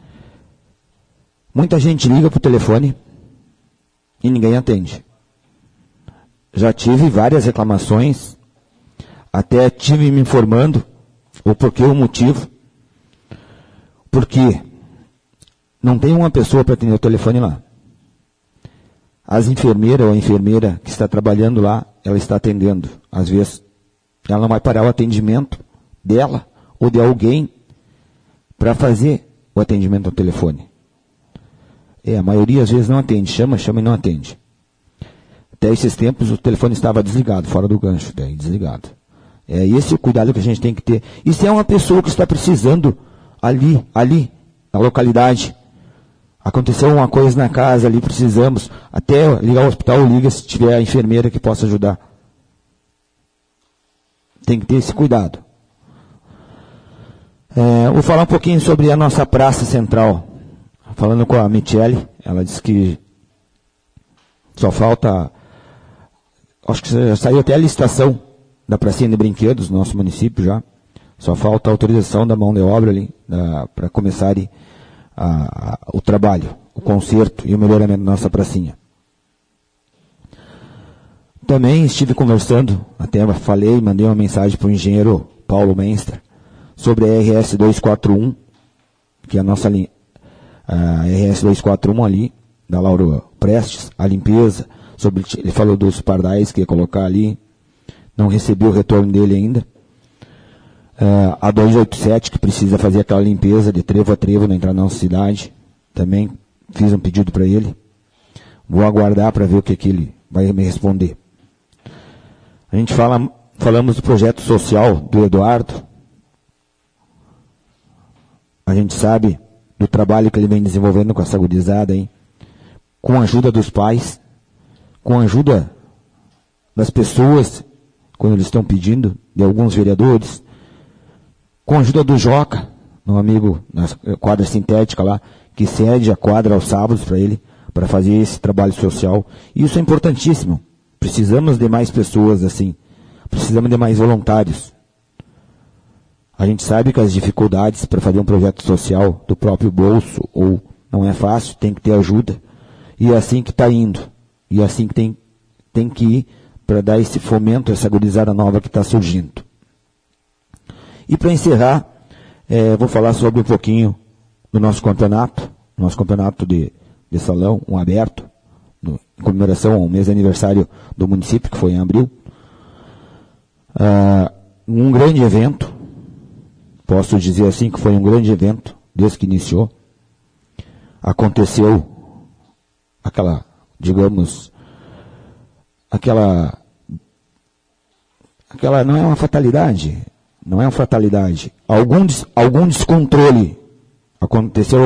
Muita gente liga para o telefone e ninguém atende. Já tive várias reclamações, até tive me informando o motivo. Porque não tem uma pessoa para atender o telefone lá. As enfermeiras ou a enfermeira que está trabalhando lá, ela está atendendo. Às vezes, ela não vai parar o atendimento dela ou de alguém para fazer o atendimento ao telefone. A maioria às vezes não atende, chama e não atende. Até esses tempos o telefone estava desligado, fora do gancho, desligado. Esse o cuidado que a gente tem que ter. E se é uma pessoa que está precisando ali, na localidade, aconteceu uma coisa na casa ali, precisamos, até ligar ao hospital, liga se tiver a enfermeira que possa ajudar. Tem que ter esse cuidado. Vou falar um pouquinho sobre a nossa praça central. Falando com a Michele, ela disse que só falta, acho que já saiu até a licitação da pracinha de brinquedos no nosso município já. Só falta a autorização da mão de obra ali, para começar o trabalho, o conserto e o melhoramento da nossa pracinha. Também estive conversando, até mandei uma mensagem para o engenheiro Paulo Menster sobre a RS 241, que é a nossa linha. A RS 241 ali, da Lauro Prestes, a limpeza, ele falou dos pardais que ia colocar ali, não recebi o retorno dele ainda. A 287, que precisa fazer aquela limpeza de trevo a trevo na entrada da nossa cidade, também fiz um pedido para ele. Vou aguardar para ver o que ele vai me responder. A gente falamos do projeto social do Eduardo. A gente sabe do trabalho que ele vem desenvolvendo com essa gurizada aí, com a ajuda dos pais, com a ajuda das pessoas, quando eles estão pedindo, de alguns vereadores, com a ajuda do Joca, meu amigo na quadra sintética lá, que cede a quadra aos sábados para ele, para fazer esse trabalho social. E isso é importantíssimo. Precisamos de mais pessoas assim. Precisamos de mais voluntários. A gente sabe que as dificuldades para fazer um projeto social do próprio bolso, ou não é fácil, tem que ter ajuda. E é assim que está indo. E é assim que tem que ir para dar esse fomento a essa gurizada nova que está surgindo. E para encerrar, vou falar sobre um pouquinho do nosso campeonato de salão, um aberto, em comemoração ao mês de aniversário do município, que foi em abril. Um grande evento, posso dizer assim que foi um grande evento, desde que iniciou. Aconteceu aquela, digamos, aquela não é uma fatalidade, não é uma fatalidade. Algum descontrole aconteceu,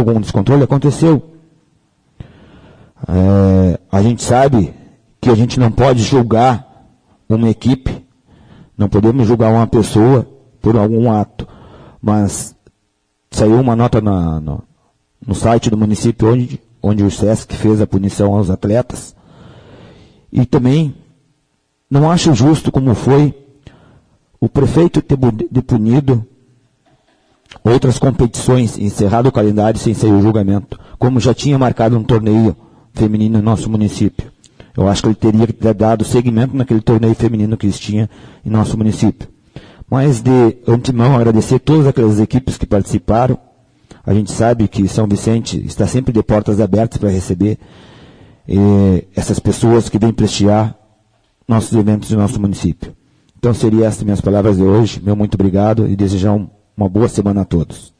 a gente sabe que a gente não pode julgar uma equipe, não podemos julgar uma pessoa por algum ato, mas saiu uma nota no site do município onde o SESC fez a punição aos atletas, e também não acho justo como foi o prefeito ter punido outras competições, encerrado o calendário sem sair o julgamento, como já tinha marcado um torneio feminino no nosso município. Eu acho que ele teria que ter dado seguimento naquele torneio feminino que existia em nosso município. Mas de antemão agradecer todas aquelas equipes que participaram. A gente sabe que São Vicente está sempre de portas abertas para receber essas pessoas que vêm prestigiar nossos eventos no nosso município. Então seriam essas minhas palavras de hoje. Meu muito obrigado e desejar uma boa semana a todos.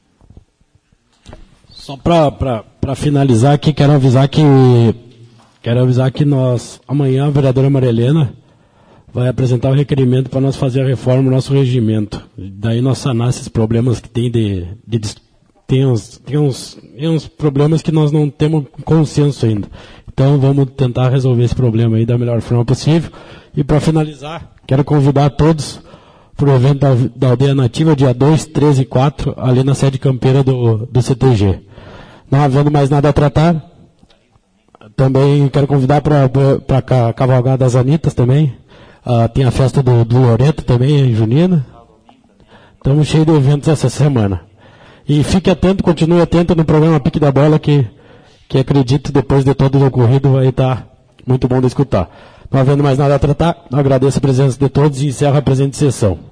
Só para finalizar aqui, quero avisar que nós, amanhã, a vereadora Maria Helena vai apresentar o requerimento para nós fazer a reforma do nosso regimento. Daí nós sanar esses problemas que tem uns problemas que nós não temos consenso ainda. Então vamos tentar resolver esse problema aí da melhor forma possível. E para finalizar, quero convidar a todos para o evento da Aldeia Nativa, dia 2, 3 e 4, ali na sede campeira do CTG. Não havendo mais nada a tratar, também quero convidar para a Cavalgada das Anitas também. Tem a festa do Loreto também, junina. Estamos cheios de eventos essa semana. E fique atento, continue atento no programa Pique da Bola, que acredito, depois de todo o ocorrido, vai estar muito bom de escutar. Não havendo mais nada a tratar, agradeço a presença de todos e encerro a presente sessão.